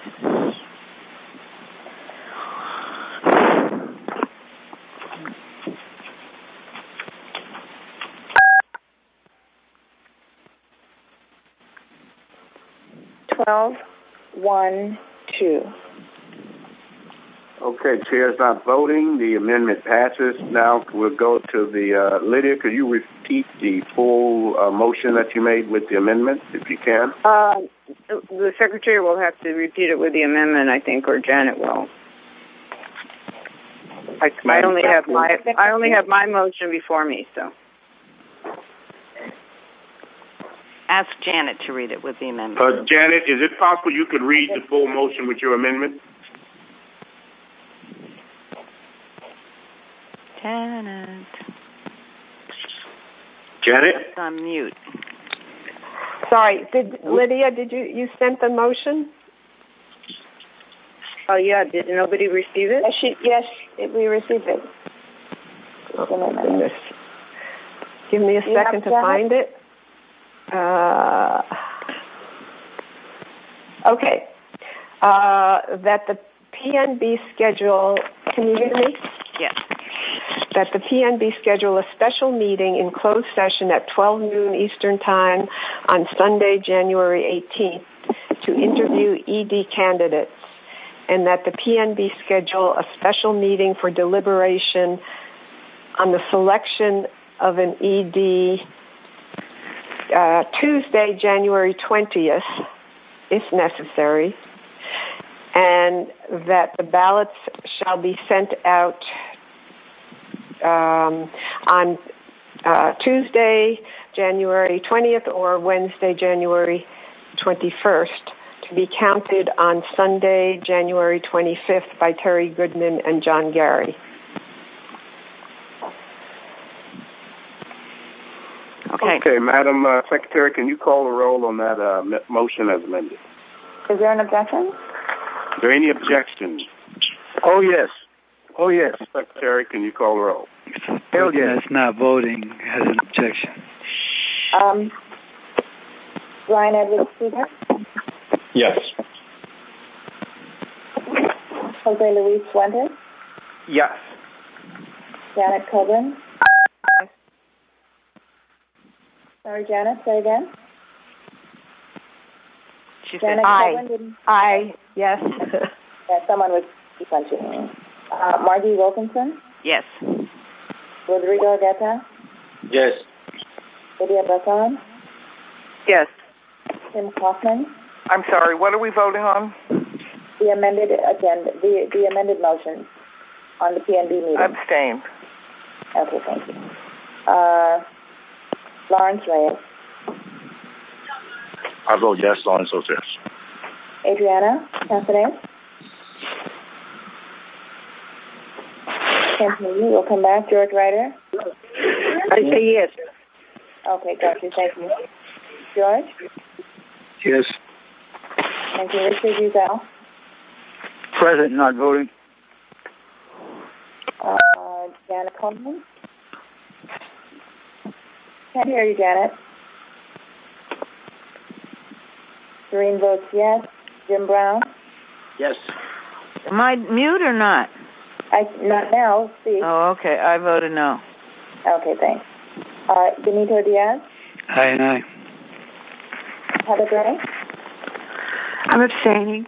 Twelve, 1, 2. Okay, Chair's not voting. The amendment passes. Now we'll go to the, Lydia, could you repeat the full motion that you made with the amendment, if you can? The Secretary will have to repeat it with the amendment, I think, or Janet will. I only have my motion before me, so. Ask Janet to read it with the amendment. Janet, is it possible you could read the full motion with your amendment? Janet? It's on mute. Sorry, Lydia, did you send the motion? Oh, yeah, did nobody receive it? Yes, we received it. Oh, my goodness. Give me a second to find it. Okay. That the PNB schedule, can you hear me? Yes. That the PNB schedule a special meeting in closed session at 12 noon Eastern Time on Sunday, January 18th to interview ED candidates, and that the PNB schedule a special meeting for deliberation on the selection of an ED Tuesday, January 20th, if necessary, and that the ballots shall be sent out on Tuesday, January 20th, or Wednesday, January 21st, to be counted on Sunday, January 25th by Terry Goodman and John Gary. Okay, Madam Secretary, can you call the roll on that motion as amended? Is there an objection? Is there any objection? Oh, yes. Oh, yes. Secretary, can you call the roll? Hell yes. That's not voting has an objection. Brian Edwards Seeger, Yes. Jose Luis Fuentes, Yes. Janet Coburn. Sorry, Janet, say again. She Janet said Coburn didn't. Aye. Yes. Yeah, someone was punching. Margie Wilkinson, Yes. Rodrigo Argueta, Yes. Lydia Breton, Yes. Tim Kaufman. I'm sorry, what are we voting on? The amended agenda, the amended motion on the PNB meeting. Abstain. Okay, thank you. Lawrence Reyes. I vote yes, Lawrence votes yes. Adriana Castaneda. Can't hear you. We'll come back. George Ryder. I say yes. Okay, got you. Thank you. George? Yes. Thank you. Richard Uzel. Present, not voting. Janet Coleman. Can't hear you, Janet. Doreen votes yes. Jim Brown. Yes. Am I mute or not? Not now. See. Oh, okay. I voted no. Okay, thanks. Benito Diaz. Aye and aye. Heather Gray. I'm abstaining.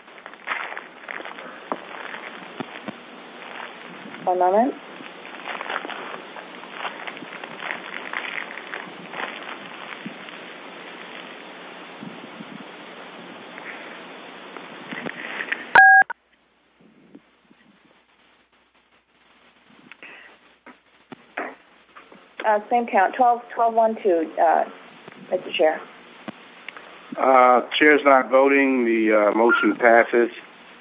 One moment. Same count. 12-1-2, Mr. Chair. Chair's not voting. The motion passes.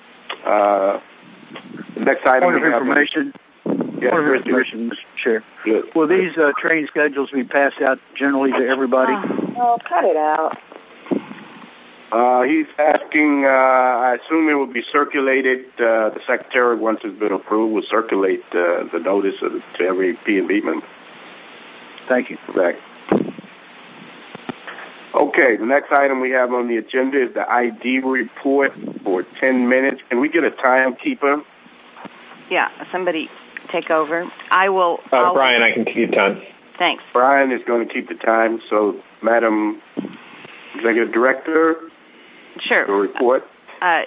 The next item. Point of information. Yes, Point of information, Mr. Chair. Good. Will these train schedules be passed out generally to everybody? Oh, cut it out. He's asking, I assume it will be circulated, the secretary, once it's been approved, will circulate the notice to every P&B member. Thank you. Correct. Okay, the next item we have on the agenda is the ID report for 10 minutes. Can we get a timekeeper? Yeah, somebody take over. I will. Brian, I can keep time. Thanks. Brian is going to keep the time. So, Madam Executive Director, sure. your report. I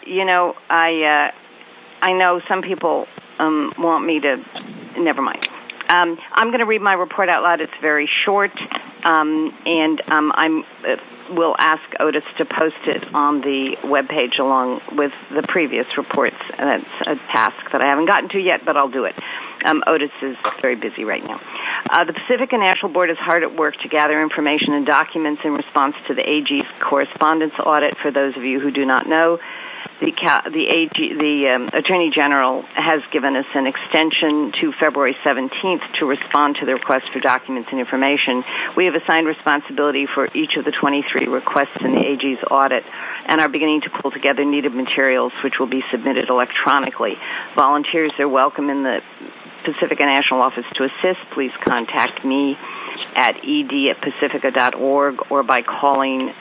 know some people want me to. Never mind. I'm going to read my report out loud. It's very short, and we'll ask Otis to post it on the webpage along with the previous reports. That's a task that I haven't gotten to yet, but I'll do it. Otis is very busy right now. The Pacifica National Board is hard at work to gather information and documents in response to the AG's correspondence audit. For those of you who do not know, the Attorney General has given us an extension to February 17th to respond to the request for documents and information. We have assigned responsibility for each of the 23 requests in the AG's audit and are beginning to pull together needed materials which will be submitted electronically. Volunteers are welcome in the Pacifica National Office to assist. Please contact me at ed@pacifica.org or by calling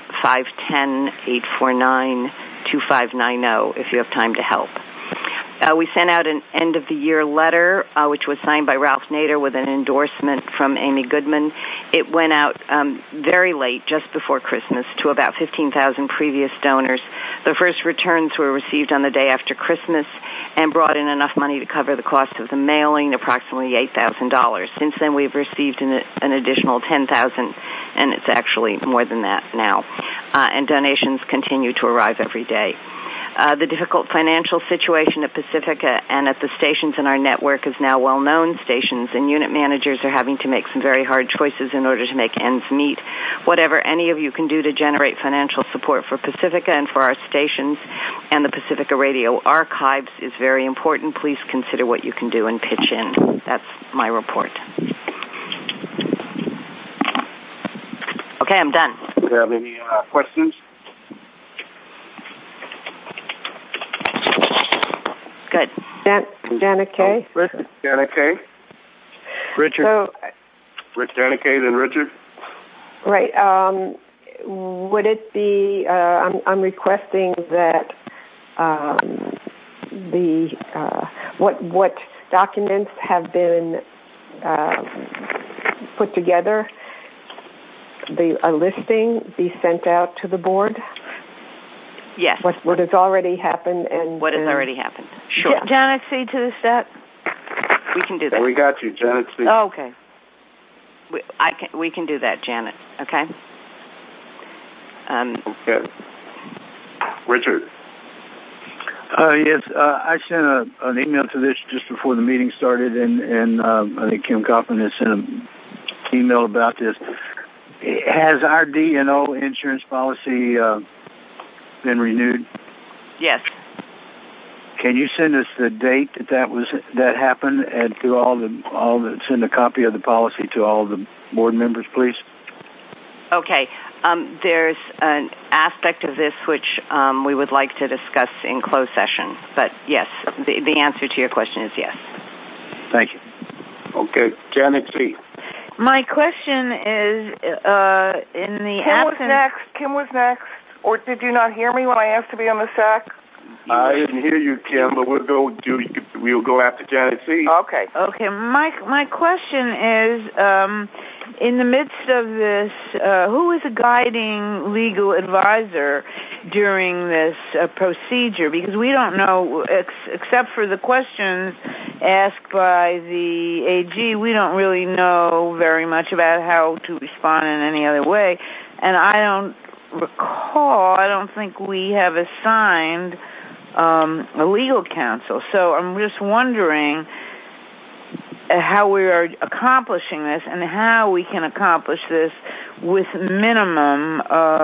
510-849-2590 if you have time to help. We sent out an end-of-the-year letter, which was signed by Ralph Nader with an endorsement from Amy Goodman. It went out very late, just before Christmas, to about 15,000 previous donors. The first returns were received on the day after Christmas and brought in enough money to cover the cost of the mailing, approximately $8,000. Since then, we've received an additional $10,000, and it's actually more than that now. And donations continue to arrive every day. The difficult financial situation at Pacifica and at the stations in our network is now well known. Stations and unit managers are having to make some very hard choices in order to make ends meet. Whatever any of you can do to generate financial support for Pacifica and for our stations and the Pacifica Radio Archives is very important. Please consider what you can do and pitch in. That's my report. Okay, I'm done. Do you have any questions? Good. Janet Kay. Janet Kay. Richard. So, Janet Kay, then Richard. Right. Would it be? I'm requesting that what documents have been put together, a listing be sent out to the board. Yes. What has already happened and what has already happened. Sure. Janet C. to the stat. We can do that. We got you, Janet C. Oh, okay. We can do that, Janet. Okay. Okay. Richard. Yes, I sent an email to this just before the meeting started, and I think Kim Kaufman has sent an email about this. Has our D&O insurance policy been renewed? Yes. Can you send us the date that happened, and to send a copy of the policy to all the board members, please? Okay. There's an aspect of this which we would like to discuss in closed session. But yes, the answer to your question is yes. Thank you. Okay. Janet C. My question is, in the absence... Kim was next. Or did you not hear me when I asked to be on the SAC? I didn't hear you, Kim, but we'll go after Janet C. Okay. Okay. My question is, in the midst of this, who is a guiding legal advisor during this procedure? Because we don't know, except for the questions asked by the AG, we don't really know very much about how to respond in any other way. And I don't think we have assigned a legal counsel. So I'm just wondering how we are accomplishing this and how we can accomplish this with minimum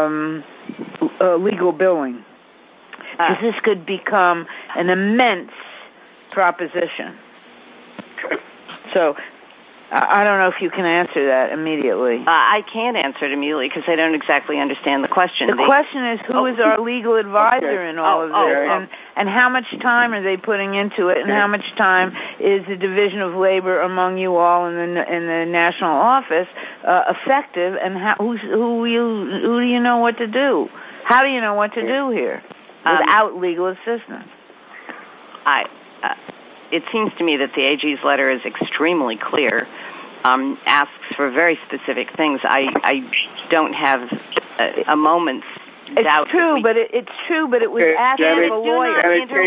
legal billing. Because this could become an immense proposition. So I don't know if you can answer that immediately. I can't answer it immediately because I don't exactly understand the question. The question is, who is our legal advisor in all of this, and how much time are they putting into it, and how much time is the division of labor among you all in the national office effective, and who do you know what to do? How do you know what to do here without legal assistance? It seems to me that the AG's letter is extremely clear, asks for very specific things. I don't have a moment's doubt. It's true, but it was asked of a lawyer.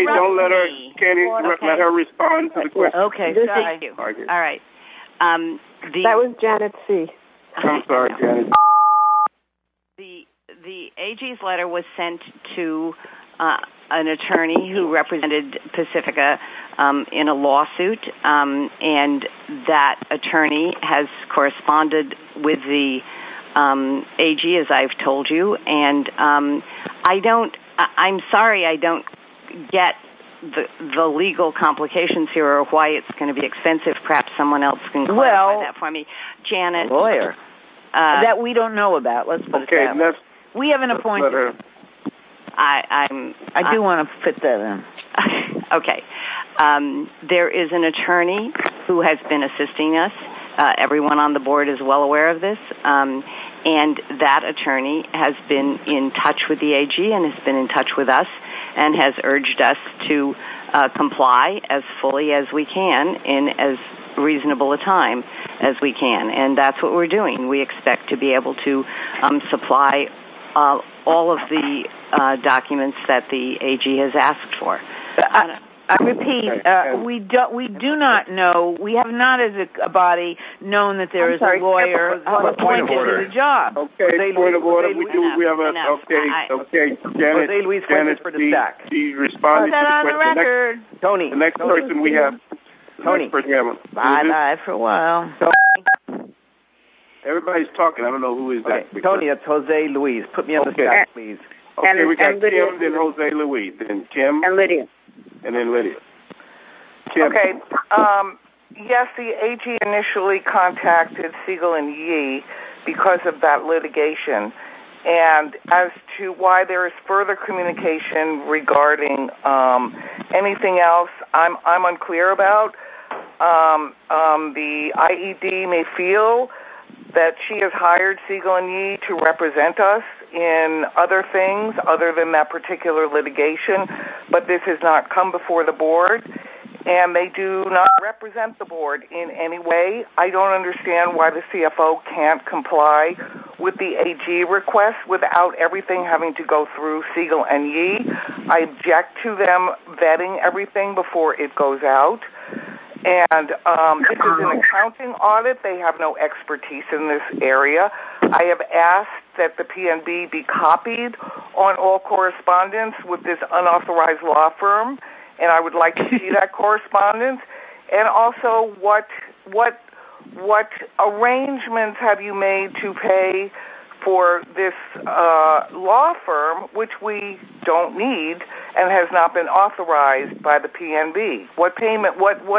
Let her respond to the question. Okay, thank you. All right. That was Janet C. I'm sorry, Janet. The AG's letter was sent to an attorney who represented Pacifica in a lawsuit, and that attorney has corresponded with the AG, as I've told you, and I'm sorry I don't get the legal complications here or why it's going to be expensive. Perhaps someone else can clarify that for me. Janet. Lawyer. That we don't know about. Let's put it that way. We haven't appointed. I do want to fit that in. Okay. There is an attorney who has been assisting us. Everyone on the board is well aware of this. And that attorney has been in touch with the AG and has been in touch with us and has urged us to comply as fully as we can in as reasonable a time as we can. And that's what we're doing. We expect to be able to supply all of the documents that the AG has asked for. I repeat, we do not know. We have not, as a body, known that there is a lawyer appointed to the job. Okay, point of order. We have a okay. Janet, Jose Luis for the SAC. She responded to the question. Record. Tony. The next person we have. Tony. Bye for a while. Everybody's talking. I don't know who is that. Tony, that's Jose Luis. Put me on the SAC, please. Okay, we got Kim, then Jose Luis, then Kim. And Lydia. And then Lydia. Kim. Okay. Yes, the AG initially contacted Siegel and Yee because of that litigation. And as to why there is further communication regarding anything else, I'm unclear about. The IED may feel that she has hired Siegel and Yee to represent us in other things other than that particular litigation, but this has not come before the board, and they do not represent the board in any way. I don't understand why the CFO can't comply with the AG request without everything having to go through Siegel and Yee. I object to them vetting everything before it goes out. And this is an accounting audit. They have no expertise in this area. I have asked that the PNB be copied on all correspondence with this unauthorized law firm, and I would like to see that correspondence. And also, what arrangements have you made to pay for this law firm, which we don't need and has not been authorized by the PNB? What payment?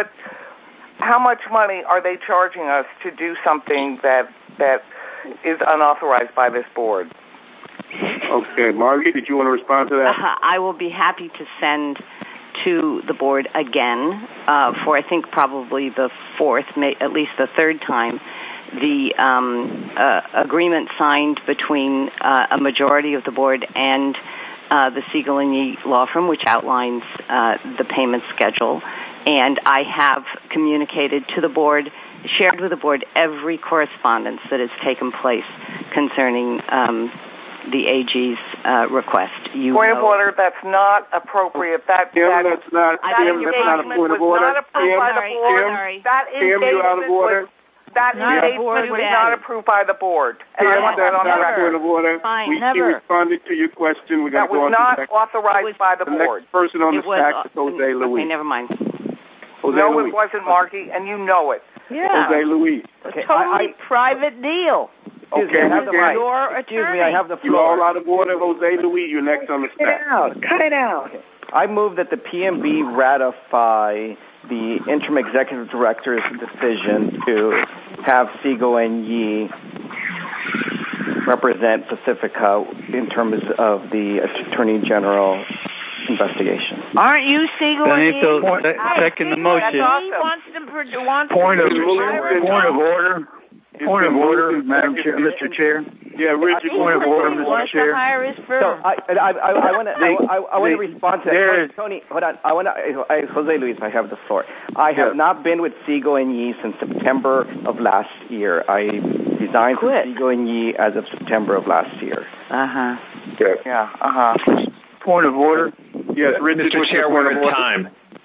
How much money are they charging us to do something that is unauthorized by this board? Okay, Margie, did you want to respond to that? I will be happy to send to the board again for I think probably the fourth, at least the third time, the agreement signed between a majority of the board and the Siegel and Yee law firm, which outlines the payment schedule. And I have communicated to the board, shared with the board every correspondence that has taken place concerning the AG's request. Point of order, that's not appropriate. That's not a point of order. Not approved by the board. That you out of order. That engagement was not approved by the board. And I want that on the record. Point of order. We responded to your question. That was not authorized by the board. The next person on the stack is Jose Luis. Okay, never mind. No, it wasn't, Margie, and you know it. Yeah. Jose Luis. A totally private deal. Okay, Excuse me, I have the floor. You're all out of order, Jose Luis. You're next on the stack. Cut it out. Okay. I move that the PNB ratify the interim executive director's decision to have Siegel and Yee represent Pacifica in terms of the Attorney General investigation. Aren't you Siegel and Yee? Second the motion. Point of order. Point of order, Madam Chair, Mr. Chair. Yeah, Richard. Point of order, Mr. Chair. So I want to respond to that. Tony, hold on. Jose Luis, I have the floor. I have not been with Siegel and Yee since September of last year. I resigned from Siegel and Yee as of September of last year. Point of order. Yes, Richard. Mr. Chair, we're at time.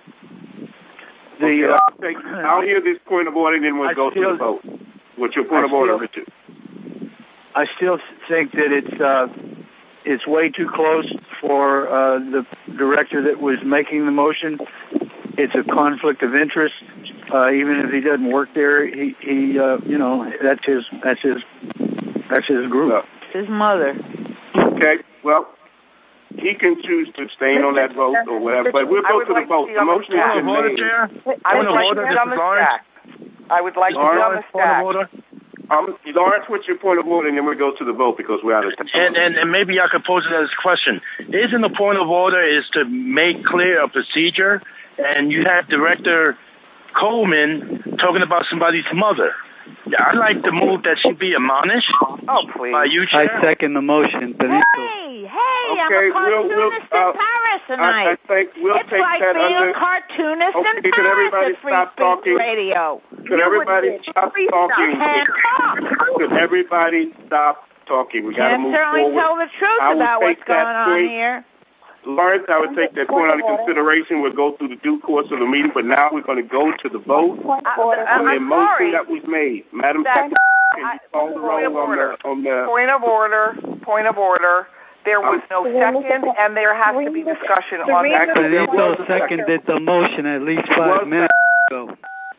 I'll hear this point of order, and then we'll go to the vote. What's your point of order, Richard? I still think that it's way too close for the director that was making the motion. It's a conflict of interest. Even if he doesn't work there, he that's his group. It's his mother. Okay, well, he can choose to abstain on that vote or whatever, but we'll go to the vote. The motion is made. I would like to be on the stack. I would like to be on the stack. Lawrence, what's your point of order? And then we'll go to the vote because we're out of time. And maybe I could pose it as a question. Isn't the point of order is to make clear a procedure, and you have Director Coleman talking about somebody's mother? I'd like to move that she be admonished. Oh, please. By you, Chair. I second the motion. Hey, okay, I'm a cartoonist in Paris tonight. I think we'll it's take like that being under... a cartoonist in Could everybody Paris at Free stop Speech talking? Radio. Could everybody stop talking? Could everybody stop talking? We got to move forward. Certainly tell the truth about what's going on here. Lawrence, I would take that point under consideration. We'll go through the due course of the meeting, but now we're going to go to the vote on the motion that was made. Madam Secretary, can you call the roll on the... Point of order. There was no second, and there has to be discussion on that. Benito seconded the motion at least 5 minutes ago.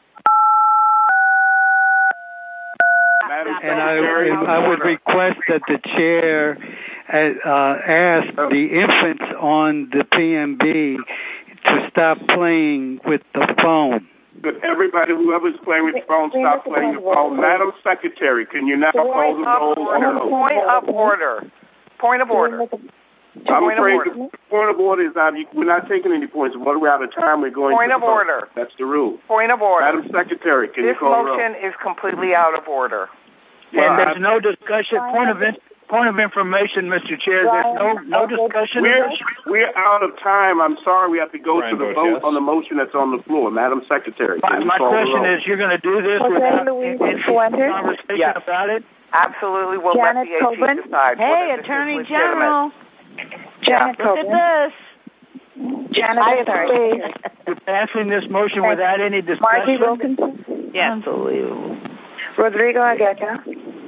And I would request that the chair ask the infants on the PNB to stop playing with the phone. Could everybody, whoever's playing with the phone, stop playing the phone? Madam Secretary, can you now call the roll on the motion? Point of order. I'm afraid the point of order is not, we're not taking any points of order. We're out of time. We're going point to of order. That's the rule. Point of order. Madam Secretary, can you call the roll? This motion is completely out of order. And there's no discussion. Point of information, Mr. Chair. There's no discussion. We're out of time. I'm sorry. We have to go to the vote on the motion that's on the floor, Madam Secretary. My question is, you're going to do this without any conversation about it? Absolutely. We'll let the AG decide. Hey, Attorney General. Janet Look at this. Janet, sorry. You're passing this motion without any discussion? Margie Wilkinson? Yes. Unbelievable. Rodrigo Agueta?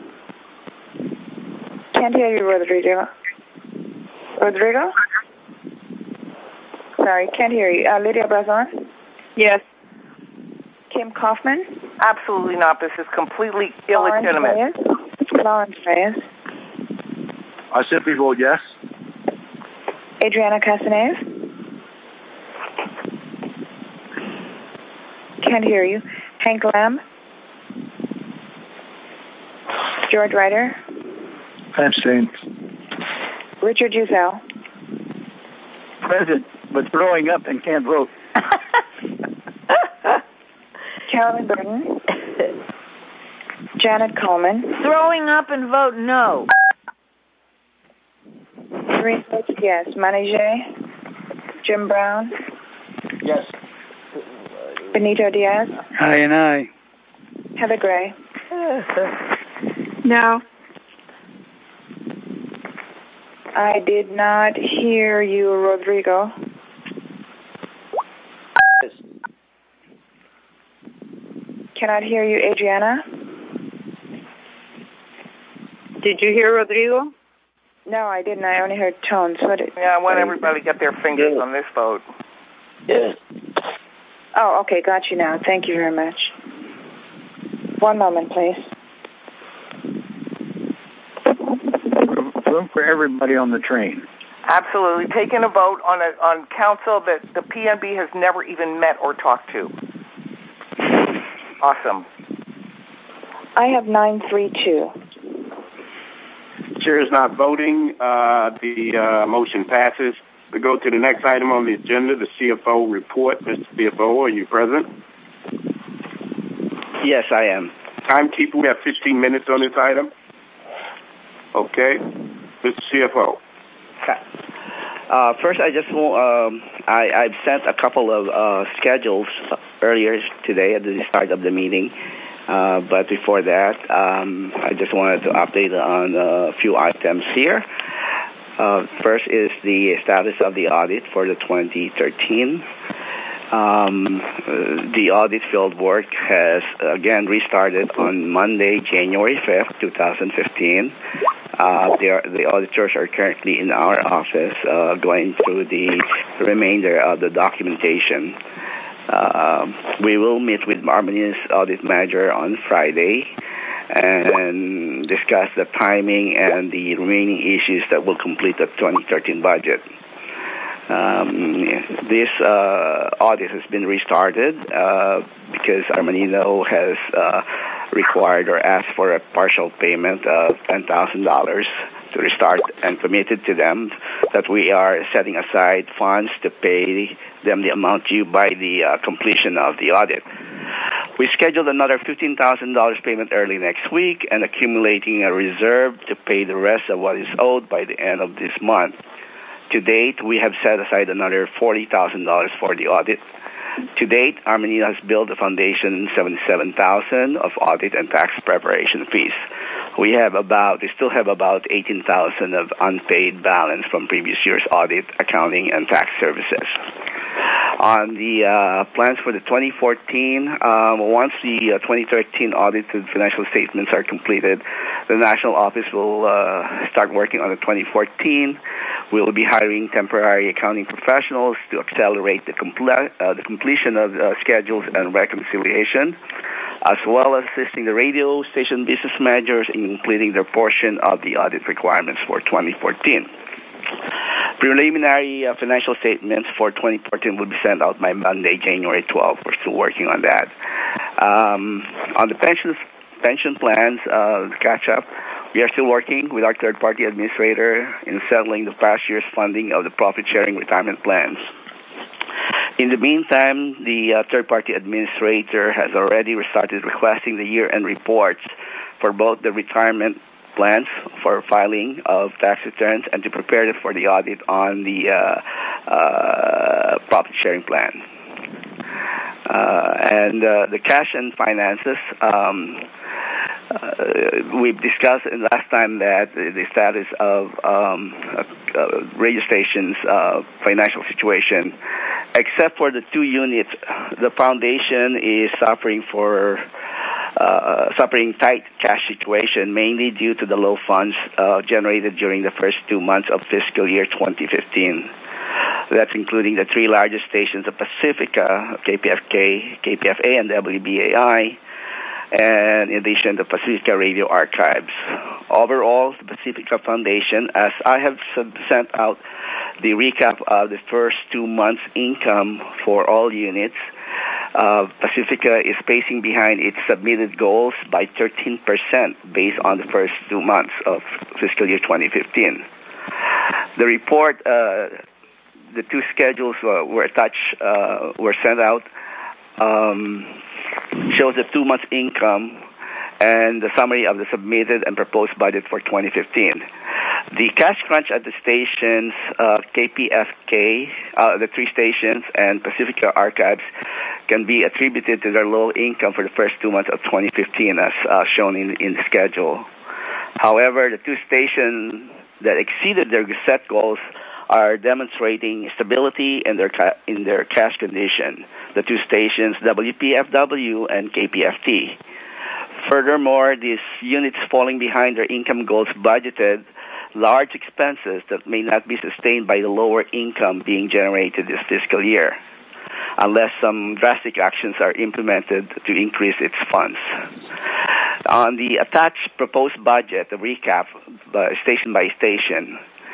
Can't hear you, Rodrigo. Rodrigo? Sorry, can't hear you. Lydia Brazon? Yes. Kim Kaufman? Absolutely not. This is completely illegitimate. Lawrence Reyes? I simply vote yes. Adriana Casanez? Can't hear you. Hank Lamb? George Ryder? Abstain. Richard Giselle? Present, but throwing up and can't vote. Carolyn Burton? Janet Coleman? Throwing up and vote no. Three votes yes. Manny J? Jim Brown? Yes. Benito Diaz? Aye and aye. Heather Gray? No. I did not hear you, Rodrigo. Yes. Cannot hear you, Adriana. Did you hear Rodrigo? No, I didn't. I only heard tones. I want everybody to get their fingers on this vote. Yes. Oh, okay. Got you now. Thank you very much. One moment, please. Room for everybody on the train. Absolutely. Taking a vote on council that the PNB has never even met or talked to. Awesome. I have 932. Chair is not voting. The motion passes. We go to the next item on the agenda, the CFO report. Mr. CFO, are you present? Yes, I am. Timekeeper, we have 15 minutes on this item. Okay. Mr. CFO. First, I just want, I've sent a couple of schedules earlier today at the start of the meeting. But before that, I just wanted to update on a few items here. First is the status of the audit for the 2013. The audit field work has again restarted on Monday, January 5th, 2015. The auditors are currently in our office going through the remainder of the documentation. We will meet with Armenia's audit manager on Friday and discuss the timing and the remaining issues that will complete the 2013 budget. This audit has been restarted because Armanino has required or asked for a partial payment of $10,000 to restart and committed to them that we are setting aside funds to pay them the amount due by the completion of the audit. We scheduled another $15,000 payment early next week and accumulating a reserve to pay the rest of what is owed by the end of this month. To date, we have set aside another $40,000 for the audit. To date, Armanino has billed the foundation $77,000 of audit and tax preparation fees. We still have about $18,000 of unpaid balance from previous year's audit, accounting, and tax services. On the plans for the 2014, once the 2013 audited financial statements are completed, the national office will start working on the 2014. We will be hiring temporary accounting professionals to accelerate the completion of schedules and reconciliation, as well as assisting the radio station business managers in completing their portion of the audit requirements for 2014. Preliminary financial statements for 2014 will be sent out by Monday, January 12th. We're still working on that. On the pension plans, catch-up, we are still working with our third-party administrator in settling the past year's funding of the profit-sharing retirement plans. In the meantime, the third-party administrator has already started requesting the year-end reports for both the retirement plans for filing of tax returns and to prepare it for the audit on the profit-sharing plan. And the cash and finances, we've discussed last time that the status of radio station's financial situation, except for the 2 units, the foundation is suffering tight cash situation, mainly due to the low funds generated during the first 2 months of fiscal year 2015. That's including the 3 largest stations of Pacifica, KPFK, KPFA, and WBAI, and in addition, the Pacifica Radio Archives. Overall, the Pacifica Foundation, as I have sent out the recap of the first 2 months' income for all units, Pacifica is pacing behind its submitted goals by 13% based on the first 2 months of fiscal year 2015. The report, the 2 schedules were sent out, shows the 2 months income and the summary of the submitted and proposed budget for 2015. The cash crunch at the stations, KPFK, the 3 stations, and Pacifica Archives can be attributed to their low income for the first 2 months of 2015 as shown in the schedule. However, the 2 stations that exceeded their set goals are demonstrating stability in their cash condition, the 2 stations, WPFW and KPFT. Furthermore, these units falling behind their income goals budgeted large expenses that may not be sustained by the lower income being generated this fiscal year, unless some drastic actions are implemented to increase its funds. On the attached proposed budget, the recap, station by station,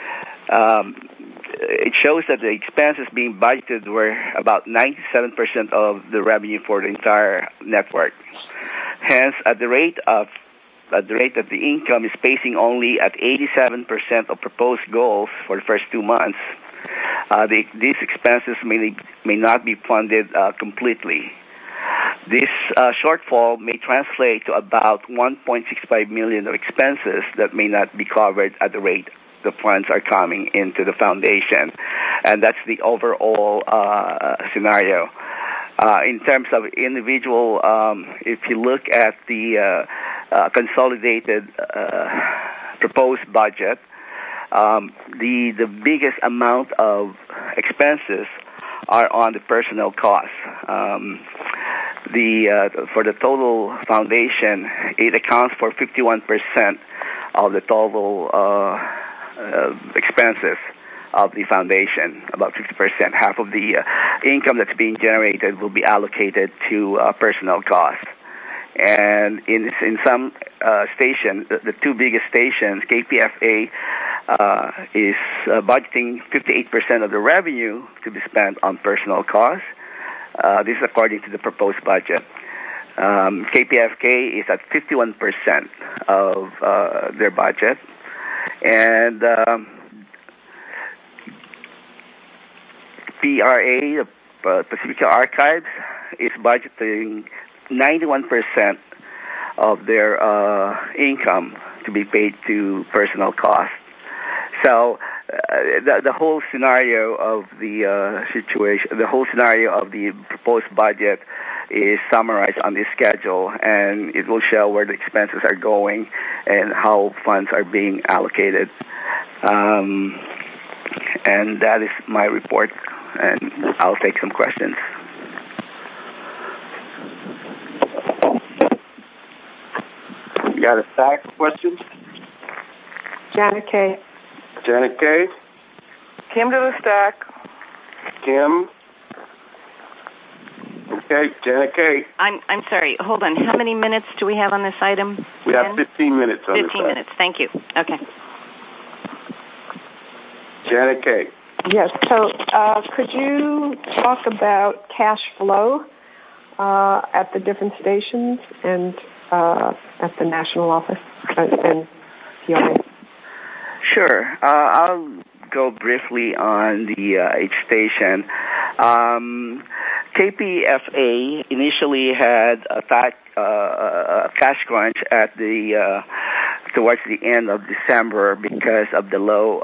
it shows that the expenses being budgeted were about 97% of the revenue for the entire network. Hence, at the rate that the income is pacing only at 87% of proposed goals for the first 2 months, these expenses may not be funded completely. This shortfall may translate to about $1.65 million of expenses that may not be covered at the rate the funds are coming into the foundation, and that's the overall scenario. In terms of individual, if you look at the consolidated proposed budget, the biggest amount of expenses are on the personnel costs. For the total foundation, it accounts for 51% of the total expenses of the foundation, about 50%. Half of the income that's being generated will be allocated to personnel costs. And in some stations, the 2 biggest stations, KPFA is budgeting 58% of the revenue to be spent on personnel costs. This is according to the proposed budget. KPFK is at 51% of their budget. And PRA, Pacifica Archives, is budgeting 91% of their income to be paid to personnel costs. So the whole scenario of the situation, the whole scenario of the proposed budget is summarized on this schedule, and it will show where the expenses are going and how funds are being allocated. And that is my report, and I'll take some questions. You got a stack of questions? Janet K. Janet K. Kim to the stack. Kim. Okay, Janet K. I'm sorry. Hold on. How many minutes do we have on this item? We have 15 minutes on 15 minutes. Thank you. Okay. Janet K. Yes. So, could you talk about cash flow at the different stations and at the national office and PRA? Sure. I'll go briefly on the each station. KPFA initially had a cash crunch at the towards the end of December because of the low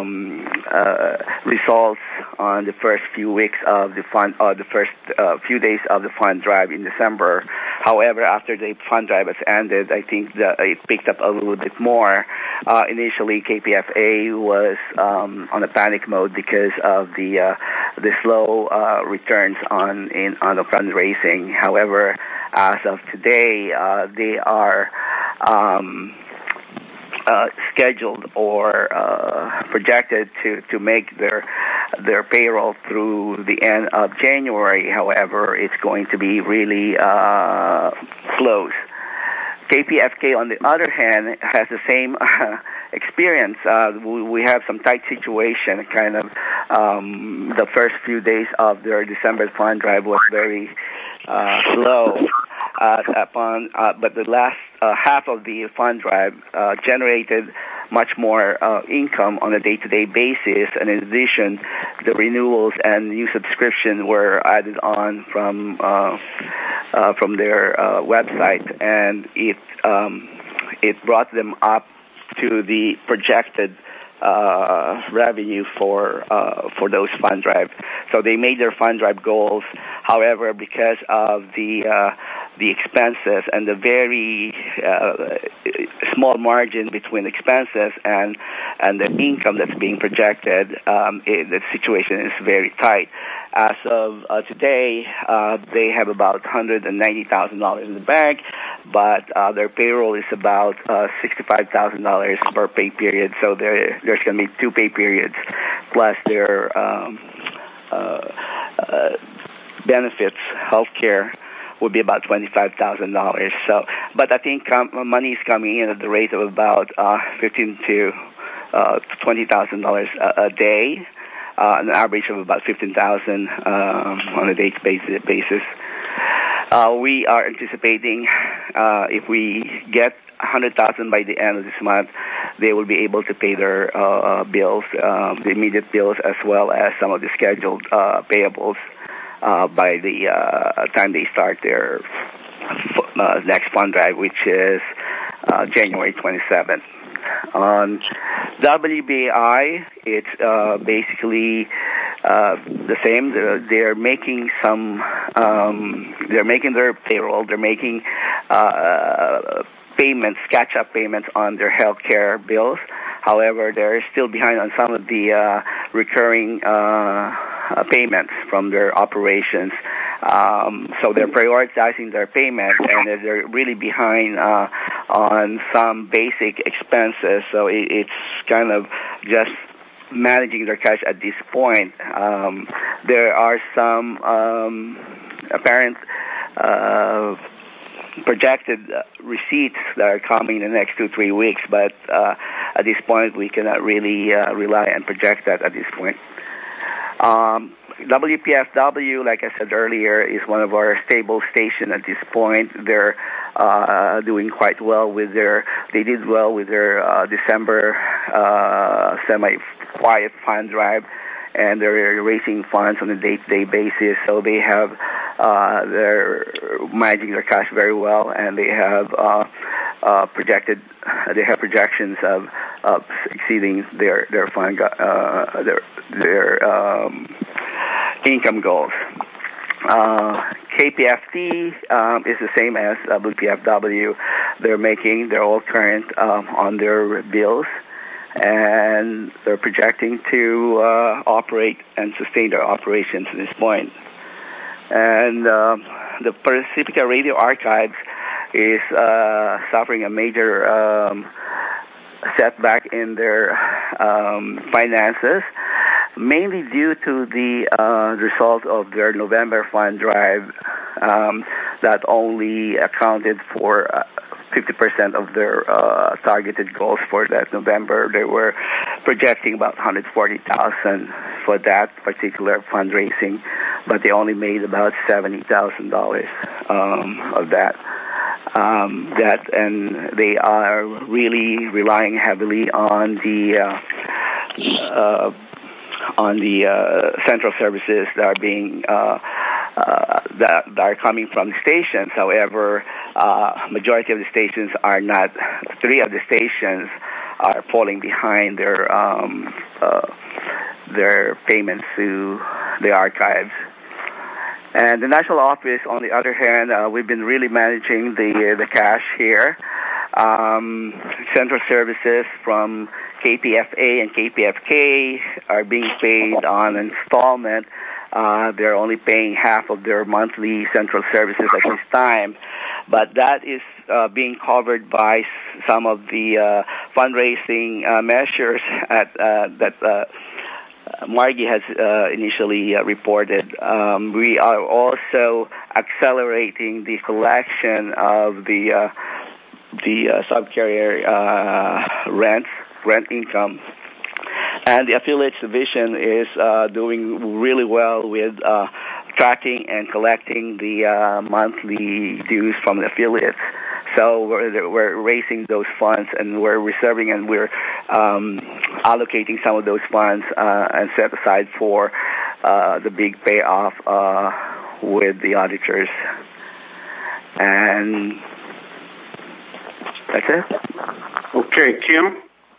results on the first few weeks of the fund, or the first few days of the fund drive in December. However, after the fund drive has ended, I think that it picked up a little bit more. Initially, KPFA was on a panic mode because of the slow returns on the fundraising. However, as of today, they are scheduled or projected to make their payroll through the end of January. However, it's going to be really slow. KPFK, on the other hand, has the same experience. We have some tight situation. Kind of the first few days of their December fund drive was very slow. But the last half of the fund drive generated much more income on a day-to-day basis, and in addition, the renewals and new subscription were added on from their website, and it brought them up to the projected revenue for those fund drive. So they made their fund drive goals. However, because of the expenses and the very small margin between expenses and the income that's being projected, the situation is very tight. As of today, they have about $190,000 in the bank, but their payroll is about $65,000 per pay period. So there's going to be 2 pay periods, plus their benefits, healthcare, would be about $25,000. So, but I think money is coming in at the rate of about $15,000 to $20,000 a day. An average of about $15,000 on a day basis. We are anticipating if we get $100,000 by the end of this month, they will be able to pay their bills, the immediate bills, as well as some of the scheduled payables by the time they start their next fund drive, which is January 27th. On WBI, it's basically the same. They're making they're making their payroll. They're making payments, catch-up payments on their health care bills. However, they're still behind on some of the recurring payments from their operations. So they're prioritizing their payment, and they're really behind on some basic expenses. So it's kind of just managing their cash at this point. There are some apparent projected receipts that are coming in the next 2-3 weeks, but at this point we cannot really rely and project that at this point. WPFW, like I said earlier, is one of our stable stations at this point. They're doing quite well with they did well with their December semi-quiet fund drive, and they're raising funds on a day-to-day basis. So they have they're managing their cash very well, and they have projections of exceeding their fund their income goals. KPFT is the same as WPFW. They're all current on their bills, and they're projecting to operate and sustain their operations at this point. And the Pacifica Radio Archives is suffering a major setback in their finances, mainly due to the result of their November fund drive that only accounted for 50% of their targeted goals for that November. They were projecting about $140,000 for that particular fundraising, but they only made about $70,000 of that. And they are really relying heavily on the central services that are being that are coming from the stations. However, majority of the stations are not. 3 of the stations are falling behind their payments to the archives. And the national office, on the other hand, we've been really managing the cash here. Central services from KPFA and KPFK are being paid on installment. They're only paying half of their monthly central services at this time, but that is being covered by some of the fundraising measures that Margie has initially reported. We are also accelerating the collection of the subcarrier rent income. And the affiliates division is doing really well with tracking and collecting the monthly dues from the affiliates. So we're raising those funds, and we're reserving, and we're allocating some of those funds and set aside for the big payoff with the auditors. And that's it. Okay, Kim?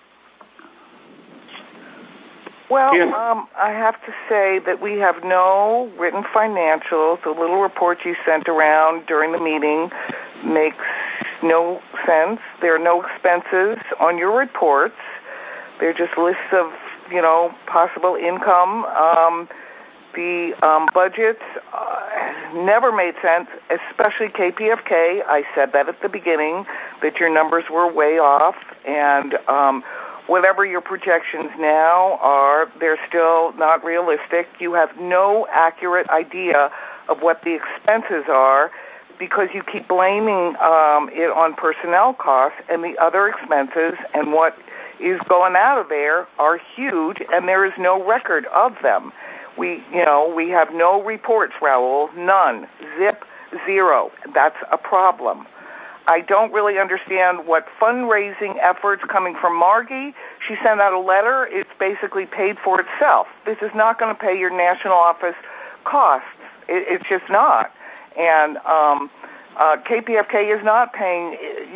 Well, I have to say that we have no written financials. The little report you sent around during the meeting makes no sense. There are no expenses on your reports. They're just lists of, possible income. The budgets never made sense, especially KPFK. I said that at the beginning, that your numbers were way off, and whatever your projections now are, they're still not realistic. You have no accurate idea of what the expenses are because you keep blaming it on personnel costs, and the other expenses and what is going out of there are huge, and there is no record of them. We have no reports, Raul, none, zip, zero. That's a problem. I don't really understand what fundraising efforts coming from Margie. She sent out a letter. It's basically paid for itself. This is not going to pay your national office costs. It's just not. And KPFK is not paying,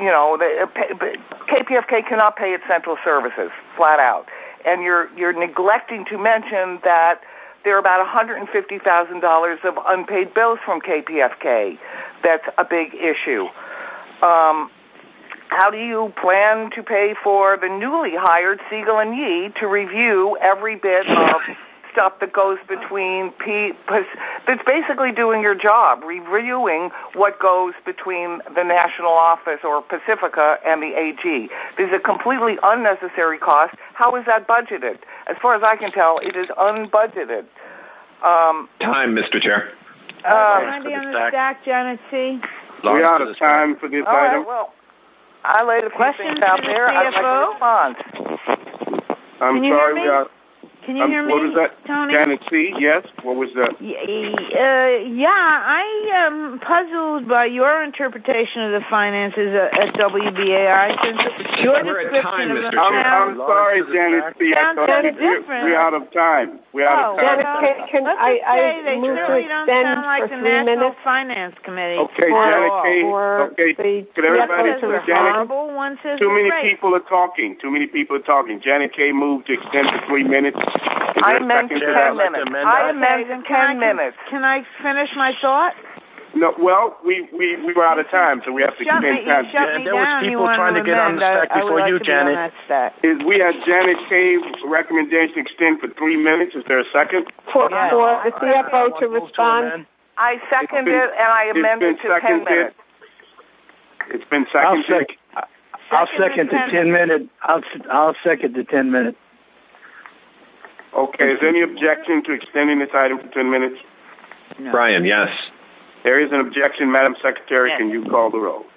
KPFK cannot pay its central services, flat out. And you're neglecting to mention that there are about $150,000 of unpaid bills from KPFK. That's a big issue. How do you plan to pay for the newly hired Siegel and Yee to review every bit of stuff that goes between that's basically doing your job, reviewing what goes between the national office or Pacifica and the AG? This is a completely unnecessary cost. How is that budgeted? As far as I can tell, it is unbudgeted. Time, Mr. Chair. Can I be on the stack, Janet C.? We're out of time for this item. Right, well, I laid a few things out there. I'd like to respond. I'm sorry, Can you hear me, what was that? Tony? Janet C., yes? What was that? I am puzzled by your interpretation of the finances at WBAI. Since your description of them I'm sorry, Janet C. I thought we're out of time. We're out of time. Janet, can I move to extend like for the 3 National minutes? Finance Committee. Okay, Janet C. Okay, could everybody Janet? Too many people are talking. Janet K. moved to extend for 3 minutes. I amended 10 minutes. I amended 10 minutes. Can I finish my thought? No, well, we were out of time, so we have to spend time. There was people trying to get on the stack before you, Janet. We had Janet K. recommendation extend for 3 minutes. Is there a second? For the CFO to respond. I seconded it, and I amended to 10 minutes. It's been seconded. I'll second the 10 minute. I'll second the 10 minute. Okay, is there any objection to extending this item for 10 minutes? No. Brian, yes. There is an objection. Madam Secretary, yes. Can you call the roll?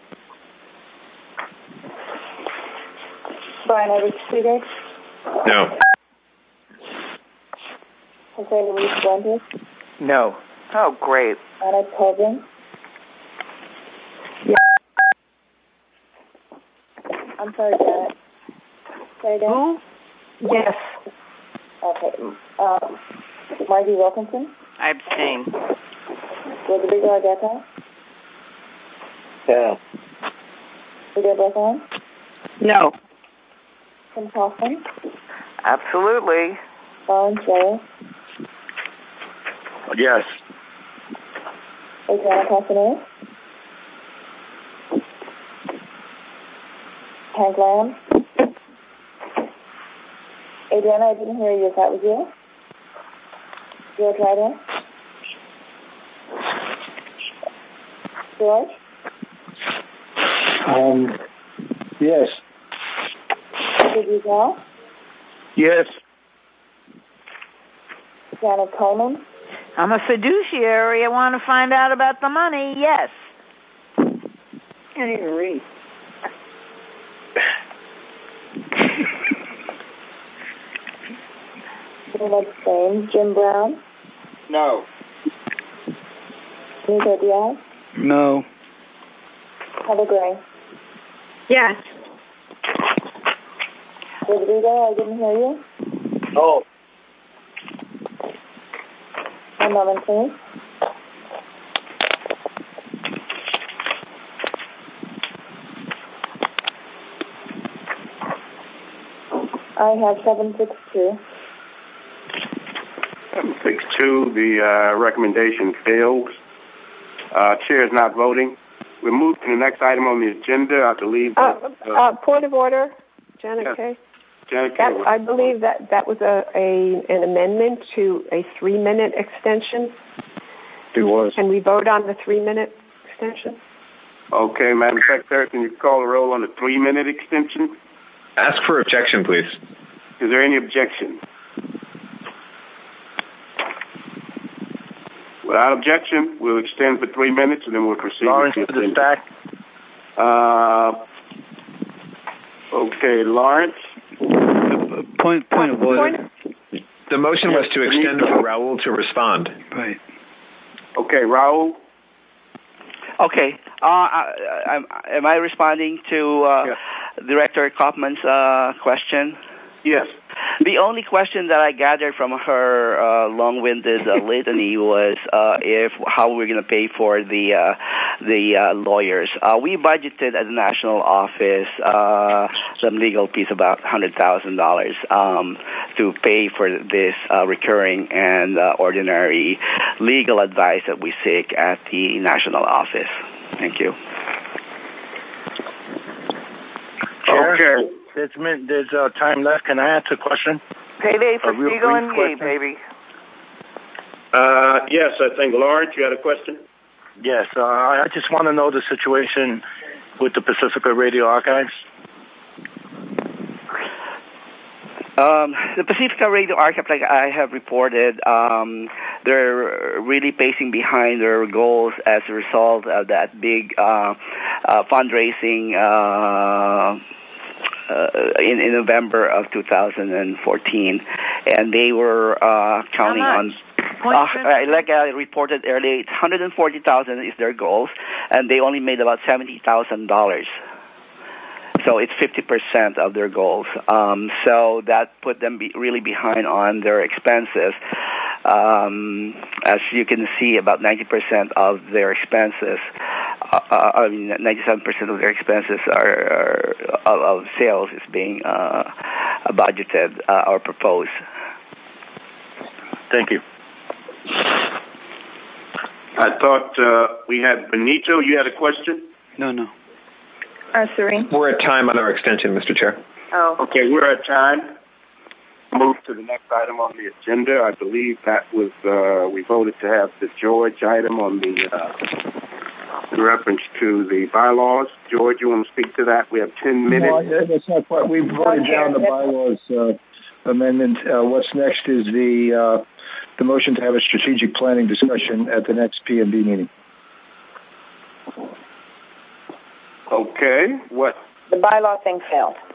Brian Edwards Seeger? No. Jose Luis Fuentes? No. Oh, great. Anna Tobin? Yes. I'm sorry, Janet. Say again? Who? Yes. Okay. Margie Wilkinson. I abstain. Rodrigo Argueta. Yeah. Lydia Bethlehem. No. Tim Kaufman. Absolutely. Lawrence Reyes. Yes. Adriana Casanova. Hank Lamb. Adriana, I didn't hear you if that was you. George Ryder. George? Yes. Did you go? Yes. Janet Coleman. I'm a fiduciary. I want to find out about the money. Yes. Can't even read. Jim Brown. No. Nico Diaz. No. Heather Gray. Yes. Rodrigo, I didn't hear you. No. 1 moment, please. I have 762. 762, the recommendation fails. Chair is not voting. We move to the next item on the agenda. I believe. Point of order, Janet Yes. Kay. Janet Kay. I believe that was an amendment to a 3-minute extension. It was. Can we vote on the 3-minute extension? Okay, Madam Secretary, can you call the roll on the 3-minute extension? Ask for objection, please. Is there any objection? Without objection, we'll extend for 3 minutes and then we'll proceed. Lawrence to the stack. Okay, Lawrence. Point of order. The motion was to extend for Raul to respond. Right. Okay, Raul. Okay. Am I responding to Director Kaufman's question? Yes. The only question that I gathered from her long-winded litany was how we're going to pay for the lawyers. We budgeted at the national office some legal fees, about $100,000, to pay for this recurring and ordinary legal advice that we seek at the national office. Thank you. Okay. There's time left. Can I ask a question? Payday for Siegel and Yee, baby. Yes, I think, Lawrence, you had a question? Yes. I just want to know the situation with the Pacifica Radio Archives. The Pacifica Radio Archive, like I have reported, they're really pacing behind their goals as a result of that big fundraising in November of 2014, and they were counting on. Like I reported earlier, it's $140,000 is their goals, and they only made about $70,000. So it's 50% of their goals. So that put them really behind on their expenses. As you can see, about 90% of their expenses, 97% of their expenses of sales is being budgeted or proposed. Thank you. I thought we had Benito. You had a question? No. Serene. We're at time on our extension, Mr. Chair. Oh. Okay, we're at time. Move to the next item on the agenda. I believe that was, we voted to have the George item on the in reference to the bylaws. George, you want to speak to that? We have 10 minutes. No, that's not quite. We voted down the bylaws amendment. What's next is the motion to have a strategic planning discussion at the next PMB meeting. Okay. What? The bylaw thing failed.